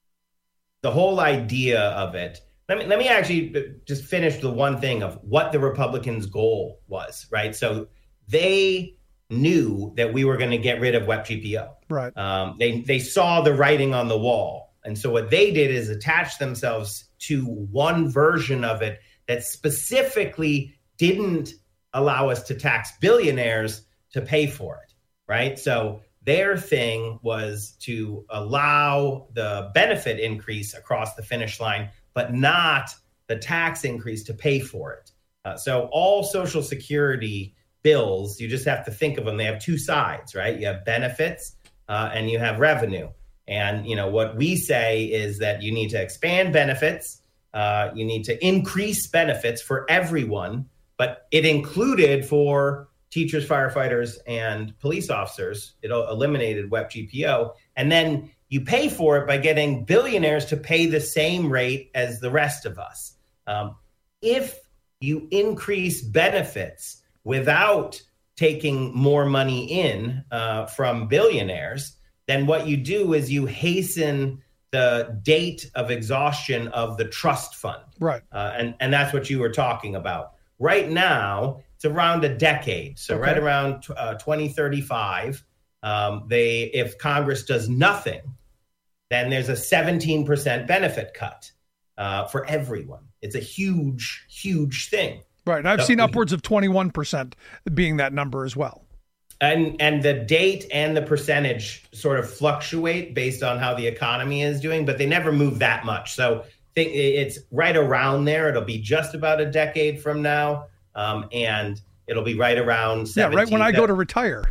S21: the whole idea of it. Let me let me actually just finish the one thing of what the Republicans' goal was, right? So they knew that we were going to get rid of W E P G P O.
S12: Right.
S21: Um, they they saw the writing on the wall, and so what they did is attach themselves to one version of it that specifically didn't allow us to tax billionaires to pay for it, right? So their thing was to allow the benefit increase across the finish line, but not the tax increase to pay for it. Uh, so all Social Security bills, you just have to think of them. They have two sides, right? You have benefits uh, and you have revenue. And, you know, what we say is that you need to expand benefits. Uh, you need to increase benefits for everyone, but it included for teachers, firefighters, and police officers. It eliminated W E P G P O. And then you pay for it by getting billionaires to pay the same rate as the rest of us. Um, if you increase benefits without taking more money in uh, from billionaires, then what you do is you hasten the date of exhaustion of the trust fund.
S12: Right.
S21: Uh, and, and that's what you were talking about. Right now, it's around a decade. So okay. right around uh, twenty thirty-five, um, they if Congress does nothing, then there's a seventeen percent benefit cut uh, for everyone. It's a huge, huge thing.
S12: Right. And I've
S21: so,
S12: seen upwards of twenty-one percent being that number as well.
S21: And and the date and the percentage sort of fluctuate based on how the economy is doing, but they never move that much. So think it's right around there. It'll be just about a decade from now. Um, and it'll be right around seventeen.
S12: Yeah, right when I go to retire.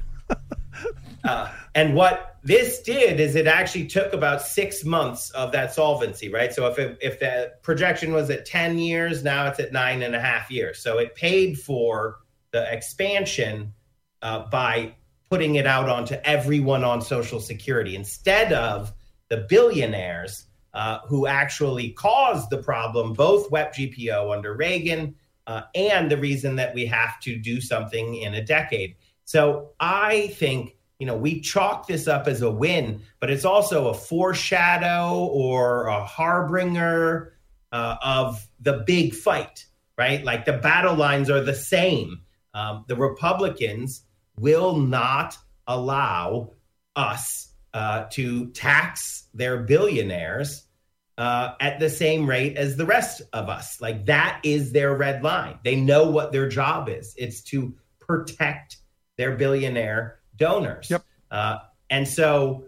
S21: uh, and what this did is it actually took about six months of that solvency, right? So if it, if the projection was at ten years, now it's at nine and a half years. So it paid for the expansion uh, by putting it out onto everyone on Social Security instead of the billionaires uh, who actually caused the problem, both W E P G P O under Reagan uh, and the reason that we have to do something in a decade. So I think, you know, we chalk this up as a win, but it's also a foreshadow or a harbinger uh, of the big fight, right? Like the battle lines are the same. Um, the Republicans will not allow us uh, to tax their billionaires uh, at the same rate as the rest of us. Like that is their red line. They know what their job is. It's to protect their billionaire donors.
S12: Yep.
S21: Uh, and so,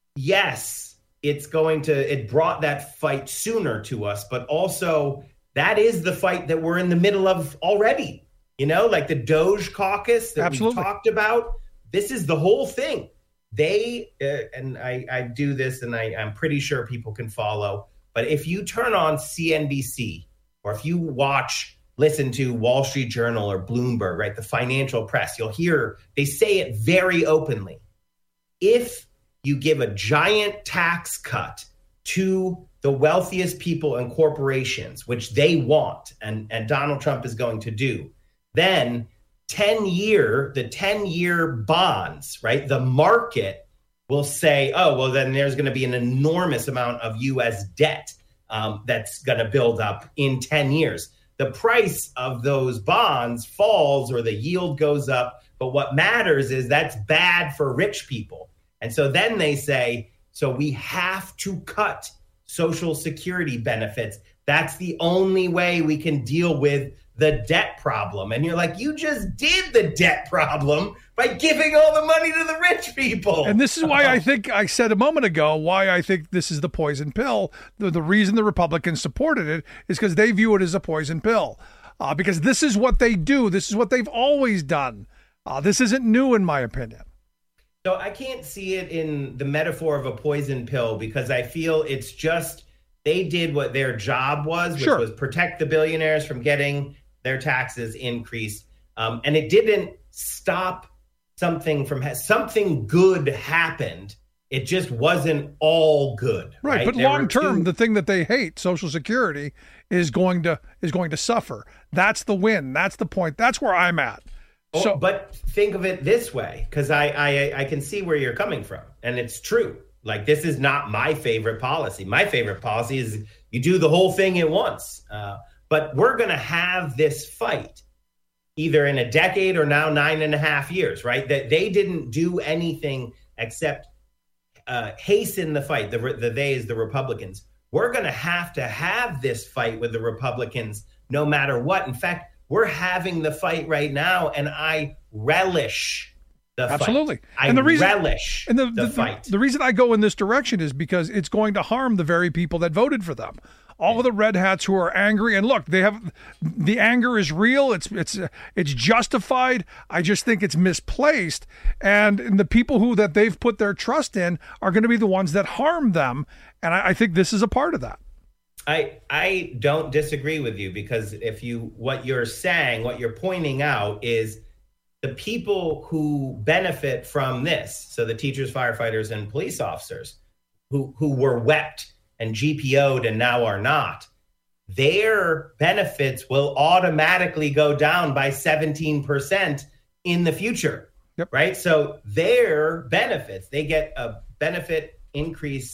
S21: yes, it's going to, it brought that fight sooner to us, but also that is the fight that we're in the middle of already. You know, like the Doge caucus that
S12: Absolutely.
S21: we talked about. This is the whole thing. They, uh, and I, I do this and I, I'm pretty sure people can follow, but if you turn on C N B C or if you watch listen to Wall Street Journal or Bloomberg, right, the financial press, you'll hear they say it very openly. If you give a giant tax cut to the wealthiest people and corporations, which they want, and, and Donald Trump is going to do, then ten-year, the ten-year bonds, right, the market will say, oh, well, then there's going to be an enormous amount of U S debt um, that's going to build up in ten years. The price of those bonds falls or the yield goes up. But what matters is that's bad for rich people. And so then they say, so we have to cut Social Security benefits. That's the only way we can deal with the debt problem. And you're like, you just did the debt problem by giving all the money to the rich people.
S12: And this is why I think I said a moment ago, why I think this is the poison pill. The, the reason the Republicans supported it is because they view it as a poison pill. Uh, because this is what they do. This is what they've always done. Uh, this isn't new, in my opinion.
S21: So I can't see it in the metaphor of a poison pill because I feel it's just they did what their job was, which
S12: Sure.
S21: was protect the billionaires from getting their taxes increased. Um, and it didn't stop something from ha- something good happened. It just wasn't all good.
S12: Right,
S21: right?
S12: but
S21: There
S12: long
S21: were
S12: term,
S21: two-
S12: the thing that they hate, Social Security, is going to is going to suffer. That's the win. That's the point. That's where I'm at.
S21: Oh,
S12: So,
S21: but think of it this way, because I, I I can see where you're coming from, and it's true. Like this is not my favorite policy. My favorite policy is you do the whole thing at once. Uh, but we're going to have this fight either in a decade or now nine and a half years, right? That they didn't do anything except uh, hasten the fight. The, the they is the Republicans. We're going to have to have this fight with the Republicans no matter what. In fact, we're having the fight right now, and I relish the
S12: absolutely.
S21: fight. I
S12: and the reason,
S21: relish
S12: and the,
S21: the,
S12: the
S21: fight.
S12: The reason I go in this direction is because it's going to harm the very people that voted for them. All of the red hats who are angry, and look, they have the anger is real. It's it's it's justified. I just think it's misplaced, and, and the people who that they've put their trust in are going to be the ones that harm them. And I, I think this is a part of that.
S21: I I don't disagree with you because if you what you're saying, what you're pointing out is the people who benefit from this. So the teachers, firefighters, and police officers who who were wept and G P O'd and now are not, their benefits will automatically go down by seventeen percent in the future,
S12: yep.
S21: right? So their benefits, they get a benefit increase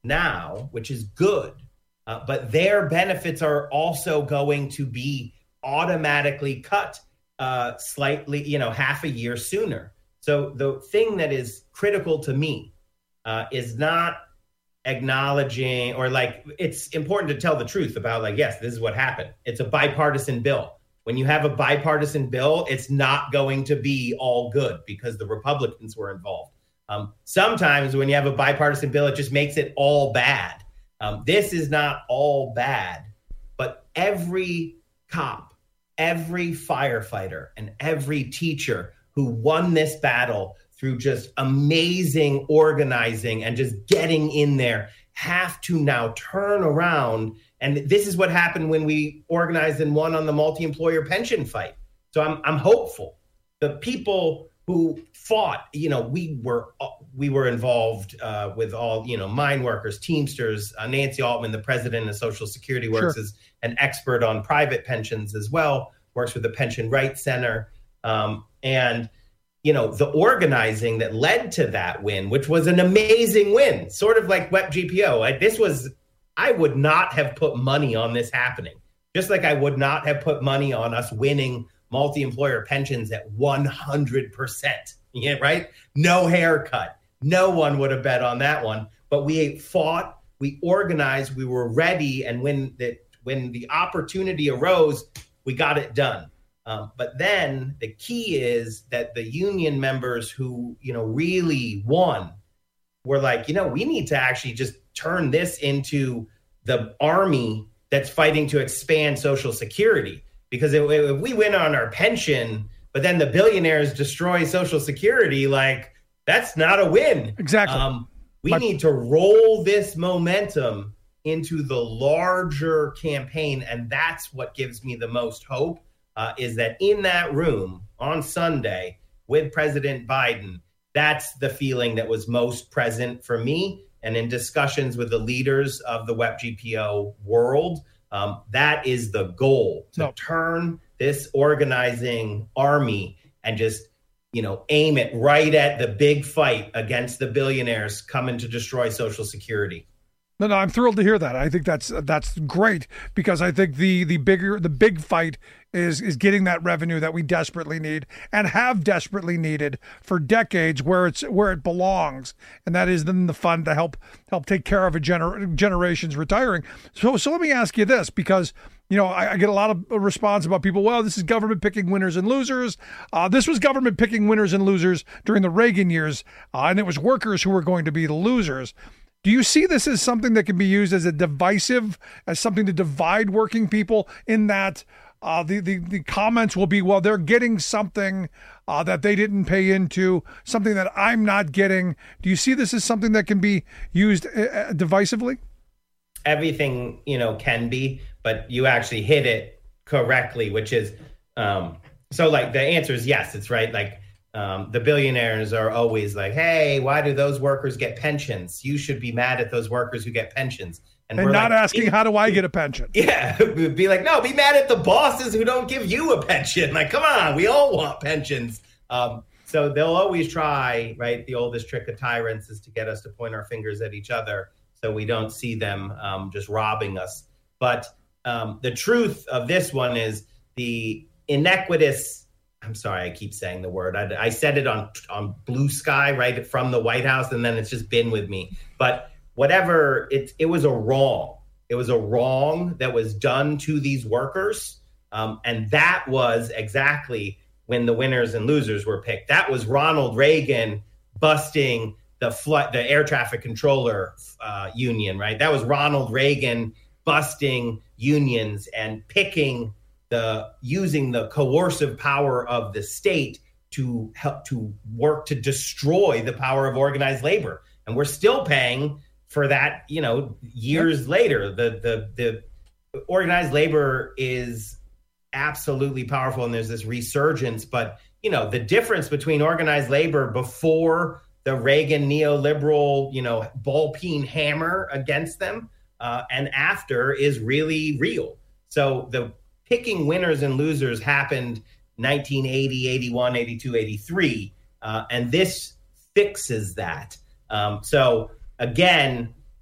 S21: now, which is good, uh, but their benefits are also going to be automatically cut uh, slightly, you know, half a year sooner. So the thing that is critical to me uh, is not acknowledging, or like, it's important to tell the truth about, like, yes, this is what happened. It's a bipartisan bill. When you have a bipartisan bill, it's not going to be all good because the Republicans were involved. Um, sometimes when you have a bipartisan bill, it just makes it all bad. Um, this is not all bad, but every cop, every firefighter, and every teacher who won this battle through just amazing organizing and just getting in there have to now turn around. And this is what happened when we organized and won on the multi-employer pension fight. So I'm I'm hopeful. The people who fought, you know, we were we were involved uh, with all, you know, mine workers, Teamsters. Uh, Nancy Altman, the president of Social Security, works sure. as an expert on private pensions as well, works with the Pension Rights Center. Um, and, you know, the organizing that led to that win, which was an amazing win, sort of like W E P G P O. I, this was, I would not have put money on this happening, just like I would not have put money on us winning multi-employer pensions at one hundred percent. Yeah, right? No haircut. No one would have bet on that one. But we fought, we organized, we were ready, and when the when the opportunity arose, we got it done. Um, but then the key is that the union members who, you know, really won were like, you know, we need to actually just turn this into the army that's fighting to expand Social Security. Because if, if we win on our pension, but then the billionaires destroy Social Security, like, that's not a win.
S12: Exactly.
S21: Um, we
S12: but-
S21: need to roll this momentum into the larger campaign. And that's what gives me the most hope. Uh, is that in that room on Sunday with President Biden, that's the feeling that was most present for me. And in discussions with the leaders of the W E P G P O world, um, that is the goal, to no. turn this organizing army and just, you know, aim it right at the big fight against the billionaires coming to destroy Social Security.
S12: No, no, I'm thrilled to hear that. I think that's that's great, because I think the the bigger the big fight is is getting that revenue that we desperately need and have desperately needed for decades, where it's where it belongs, and that is then the fund to help help take care of a gener- generations retiring. So so let me ask you this, because you know I, I get a lot of response about people. Well, this is government picking winners and losers. Uh, this was government picking winners and losers during the Reagan years, uh, and it was workers who were going to be the losers. Do you see this as something that can be used as a divisive, as something to divide working people, in that uh, the, the, the comments will be, well, they're getting something uh, that they didn't pay into, something that I'm not getting. Do you see this as something that can be used uh, divisively?
S21: Everything, you know, can be, but you actually hit it correctly, which is, um, so like the answer is yes, it's right. Like, Um, the billionaires are always like, hey, why do those workers get pensions? You should be mad at those workers who get pensions.
S12: And, and we're not like, asking, how do I get a pension?
S21: Yeah, be like, no, be mad at the bosses who don't give you a pension. Like, come on, we all want pensions. Um, so they'll always try, right? The oldest trick of tyrants is to get us to point our fingers at each other so we don't see them um, just robbing us. But um, the truth of this one is the inequitous, I'm sorry, I keep saying the word. I, I said it on on Blue Sky, right, from the White House, and then it's just been with me. But whatever, it, it was a wrong. It was a wrong that was done to these workers. Um, and that was exactly when the winners and losers were picked. That was Ronald Reagan busting the fl- the air traffic controller uh, union, right? That was Ronald Reagan busting unions and picking the using the coercive power of the state to help to work to destroy the power of organized labor. And we're still paying for that, you know, years yep. later. The, the, the organized labor is absolutely powerful, and there's this resurgence. But, you know, the difference between organized labor before the Reagan neoliberal, you know, ball peen hammer against them uh, and after is really real. So the picking winners and losers happened nineteen eighty, eighty-one, eighty-two, eighty-three, uh, and this fixes that. Um, so again,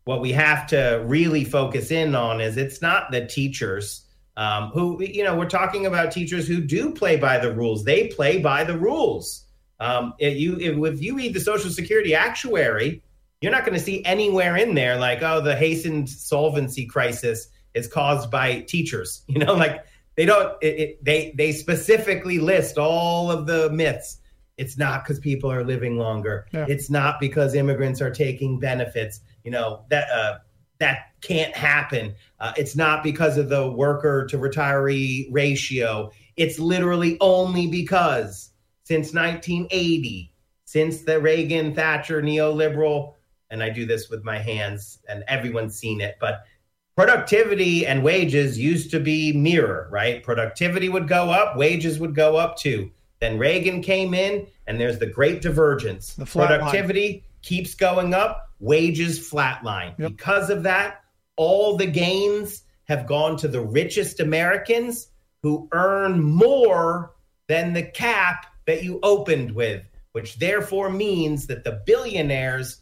S21: what we have to really focus in on is it's not the teachers um, who, you know, we're talking about teachers who do play by the rules. They play by the rules. Um, if you if you read the Social Security actuary, you're not going to see anywhere in there like, oh, the hastened solvency crisis is caused by teachers. You know, like they don't, it, it, they they specifically list all of the myths. It's not because people are living longer. Yeah. It's not because immigrants are taking benefits. You know, that uh, that can't happen. Uh, it's not because of the worker to retiree ratio. It's literally only because since nineteen eighty, since the Reagan Thatcher neoliberal, and I do this with my hands and everyone's seen it, but productivity and wages used to be mirror, right? Productivity would go up, wages would go up too. Then Reagan came in and there's the great divergence. The productivity line keeps going up, wages flatline. Yep. Because of that, all the gains have gone to the richest Americans who earn more than the cap that you opened with, which therefore means that the billionaires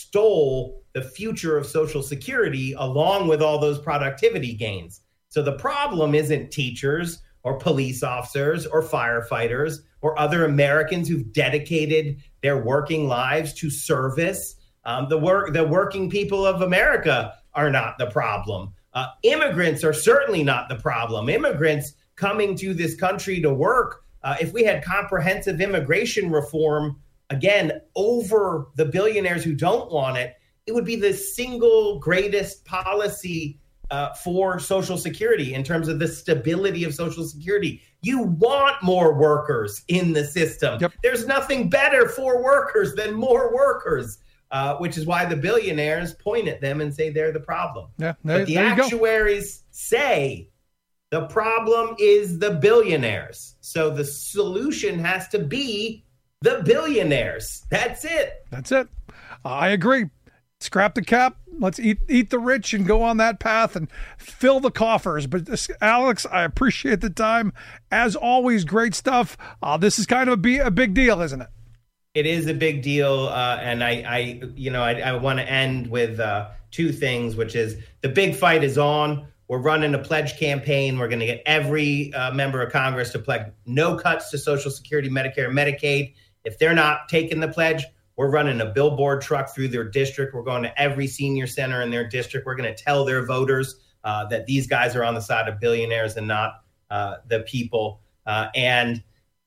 S21: stole the future of Social Security along with all those productivity gains. So the problem isn't teachers or police officers or firefighters or other Americans who've dedicated their working lives to service. Um, the work, the working people of America are not the problem. Uh, immigrants are certainly not the problem. Immigrants coming to this country to work, uh, if we had comprehensive immigration reform, again, over the billionaires who don't want it, it would be the single greatest policy uh, for Social Security in terms of the stability of Social Security. You want more workers in the system. Yep. There's nothing better for workers than more workers, uh, which is why the billionaires point at them and say they're the problem.
S12: Yeah, there,
S21: but the
S12: there you
S21: actuaries go. say the problem is the billionaires. So the solution has to be the billionaires. That's it.
S12: That's it. I agree. Scrap the cap. Let's eat eat the rich and go on that path and fill the coffers. But this, Alex, I appreciate the time. As always, great stuff. Uh, this is kind of a, be, a big deal, isn't it?
S21: It is a big deal. Uh, and I, I, you know, I, I want to end with uh, two things, which is the big fight is on. We're running a pledge campaign. We're going to get every uh, member of Congress to pledge no cuts to Social Security, Medicare, and Medicaid. If they're not taking the pledge, we're running a billboard truck through their district. We're going to every senior center in their district. We're going to tell their voters uh, that these guys are on the side of billionaires and not uh, the people. Uh, and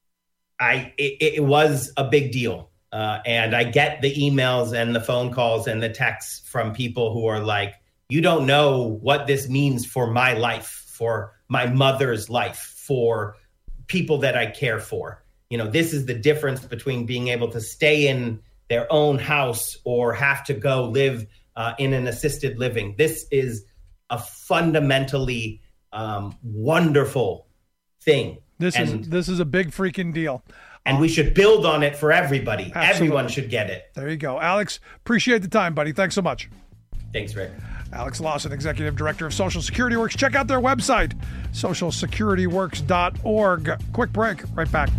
S21: I, it, it was a big deal. Uh, and I get the emails and the phone calls and the texts from people who are like, you don't know what this means for my life, for my mother's life, for people that I care for. You know, this is the difference between being able to stay in their own house or have to go live uh, in an assisted living. This is a fundamentally um, wonderful thing.
S12: This
S21: and,
S12: is this is a big freaking deal.
S21: And we should build on it for everybody.
S12: Absolutely.
S21: Everyone should get it.
S12: There you go. Alex, appreciate the time, buddy. Thanks so much.
S21: Thanks, Rick.
S12: Alex Lawson, Executive Director of Social Security Works. Check out their website, social security works dot org. Quick break. Right back.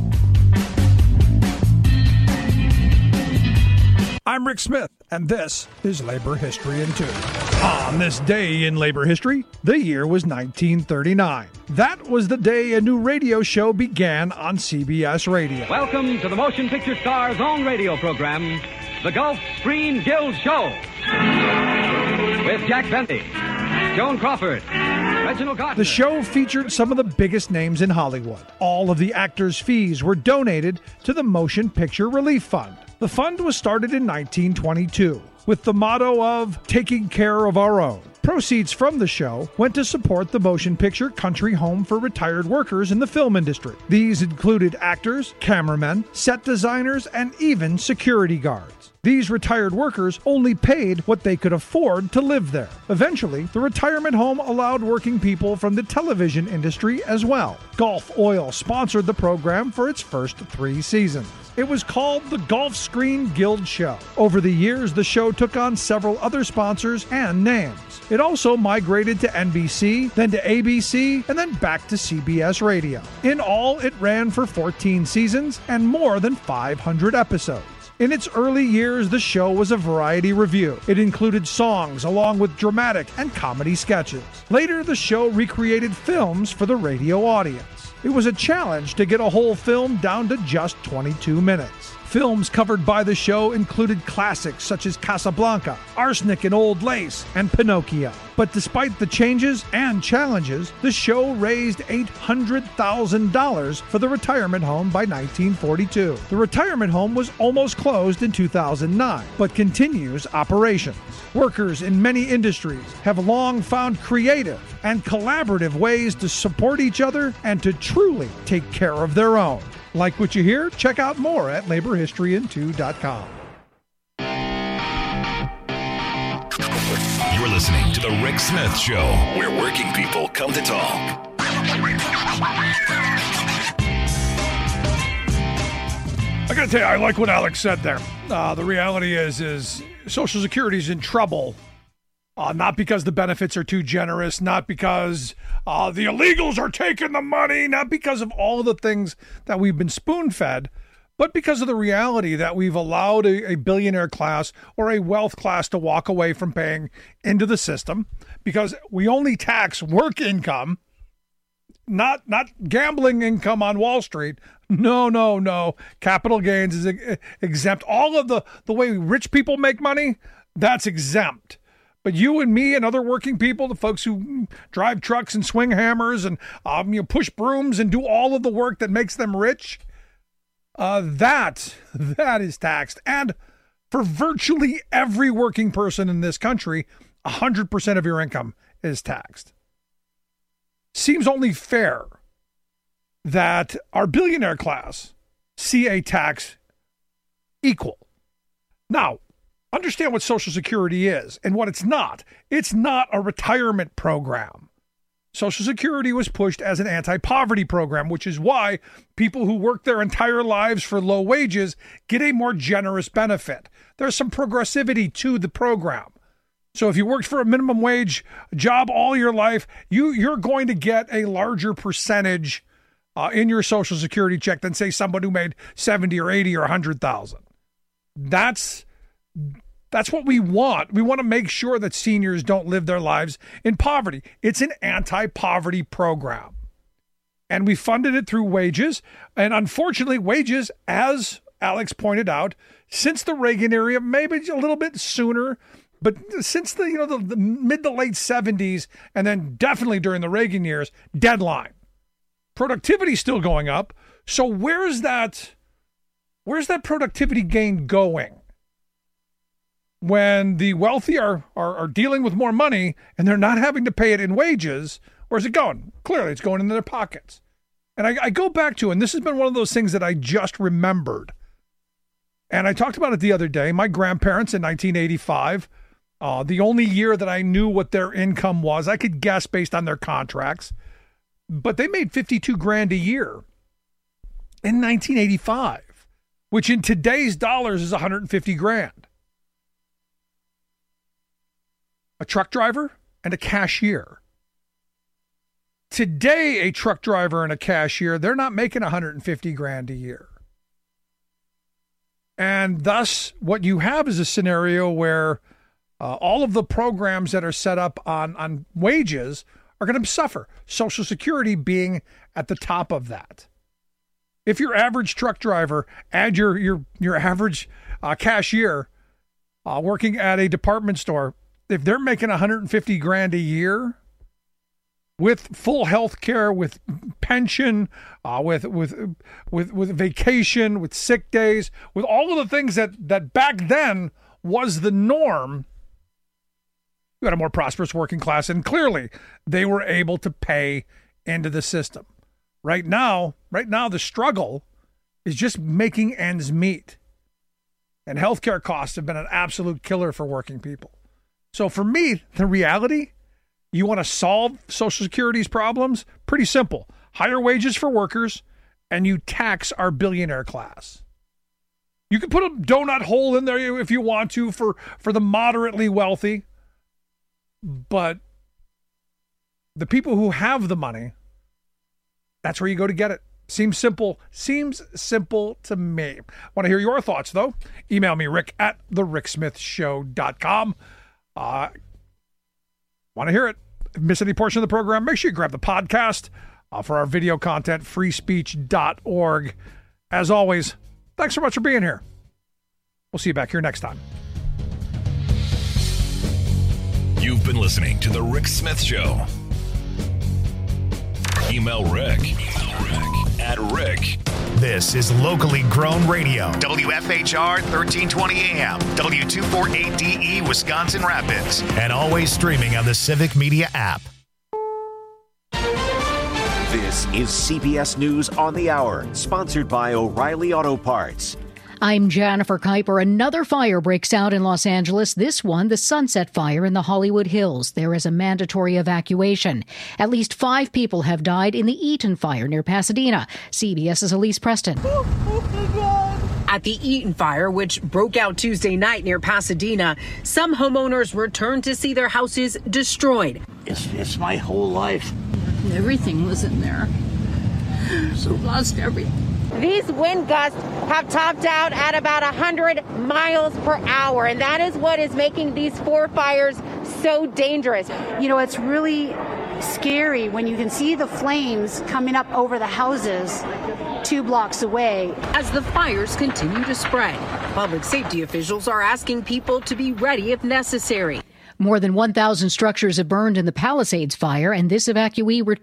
S12: I'm Rick Smith, and this is Labor History in Two. On this day in labor history, the year was nineteen thirty-nine. That was the day a new radio show began on C B S Radio.
S3: Welcome to the Motion Picture Star's own radio program, The Gulf Screen Guild Show. With Jack Bentley, Joan Crawford, Reginald Gardner.
S12: The show featured some of the biggest names in Hollywood. All of the actors' fees were donated to the Motion Picture Relief Fund. The fund was started in nineteen twenty-two with the motto of taking care of our own. Proceeds from the show went to support the Motion Picture Country Home for retired workers in the film industry. These included actors, cameramen, set designers, and even security guards. These retired workers only paid what they could afford to live there. Eventually, the retirement home allowed working people from the television industry as well. Gulf Oil sponsored the program for its first three seasons. It was called the Gulf Screen Guild Show. Over the years, the show took on several other sponsors and names. It also migrated to N B C, then to A B C, and then back to C B S Radio. In all, it ran for fourteen seasons and more than five hundred episodes. In its early years, the show was a variety review. It included songs along with dramatic and comedy sketches. Later, the show recreated films for the radio audience. It was a challenge to get a whole film down to just twenty-two minutes. Films covered by the show included classics such as Casablanca, Arsenic and Old Lace, and Pinocchio. But despite the changes and challenges, the show raised eight hundred thousand dollars for the retirement home by nineteen forty-two. The retirement home was almost closed in two thousand nine, but continues operations. Workers in many industries have long found creative and collaborative ways to support each other and to truly take care of their own. Like what you hear? Check out more at labor history in two dot com.
S17: You're listening to The Rick Smith Show, where working people come to talk.
S12: I gotta tell you, I like what Alex said there. Uh, the reality is, is Social Security's in trouble. Uh, not because the benefits are too generous, not because uh, the illegals are taking the money, not because of all of the things that we've been spoon-fed, but because of the reality that we've allowed a, a billionaire class or a wealth class to walk away from paying into the system because we only tax work income, not not gambling income on Wall Street. No, no, no. Capital gains is ex- exempt. All of the, the way rich people make money, that's exempt. But you and me and other working people, the folks who drive trucks and swing hammers and um, you know, push brooms and do all of the work that makes them rich, uh, that that is taxed. And for virtually every working person in this country, one hundred percent of your income is taxed. Seems only fair that our billionaire class see a tax equal. Now, understand what Social Security is and what it's not. It's not a retirement program. Social Security was pushed as an anti-poverty program, which is why people who work their entire lives for low wages get a more generous benefit. There's some progressivity to the program. So if you worked for a minimum wage job all your life, you, you're going to get a larger percentage uh, in your Social Security check than, say, someone who made seventy or eighty or one hundred thousand. That's That's what we want. We want to make sure that seniors don't live their lives in poverty. It's an anti-poverty program. And we funded it through wages. And unfortunately, wages, as Alex pointed out, since the Reagan era, maybe a little bit sooner, but since the, you know, the, the mid to late seventies, and then definitely during the Reagan years, deadline. Productivity still going up. So where's that, where's that productivity gain going? When the wealthy are, are are dealing with more money and they're not having to pay it in wages, where's it going? Clearly, it's going into their pockets. And I, I go back to, and this has been one of those things that I just remembered. And I talked about it the other day. My grandparents in nineteen eighty-five, uh, the only year that I knew what their income was, I could guess based on their contracts, but they made fifty-two grand a year in nineteen eighty-five, which in today's dollars is one hundred fifty grand. A truck driver and a cashier. Today, a truck driver and a cashier, they're not making one hundred fifty grand a year. And thus, what you have is a scenario where uh, all of the programs that are set up on, on wages are going to suffer. Social Security being at the top of that. If your average truck driver, add your your your average uh, cashier uh, working at a department store, if they're making one hundred fifty grand a year with full health care, with pension, uh, with with with with vacation, with sick days, with all of the things that that back then was the norm, you had a more prosperous working class, and clearly they were able to pay into the system. Right now, right now the struggle is just making ends meet. And healthcare costs have been an absolute killer for working people. So for me, the reality, you want to solve Social Security's problems? Pretty simple. Higher wages for workers, and you tax our billionaire class. You can put a donut hole in there if you want to for, for the moderately wealthy, but the people who have the money, that's where you go to get it. Seems simple. Seems simple to me. Want to hear your thoughts, though? Email me, rick at the rick smith show dot com. Uh, want to hear it? If you miss any portion of the program, make sure you grab the podcast uh, for our video content, free speech dot org. As always, thanks so much for being here. We'll see you back here next time.
S17: You've been listening to The Rick Smith Show. Email Rick, Email Rick at Rick.
S1: This is locally grown radio. W F H R thirteen twenty A M, W two forty-eight D E, Wisconsin Rapids, and always streaming on the Civic Media app.
S4: This is C B S News on the Hour, sponsored by O'Reilly Auto Parts.
S2: I'm Jennifer Kuiper. Another fire breaks out in Los Angeles. This one, the Sunset Fire in the Hollywood Hills. There is a mandatory evacuation. At least five people have died in the Eaton Fire near Pasadena. CBS's Elise Preston.
S22: At the Eaton Fire, which broke out Tuesday night near Pasadena, some homeowners returned to see their houses destroyed.
S23: It's, it's my whole life.
S24: Everything was in there. So lost everything.
S25: These wind gusts have topped out at about one hundred miles per hour, and that is what is making these four fires so dangerous.
S26: You know, it's really scary when you can see the flames coming up over the houses two blocks away.
S22: As the fires continue to spread, public safety officials are asking people to be ready if necessary.
S2: More than one thousand structures have burned in the Palisades fire, and this evacuee returned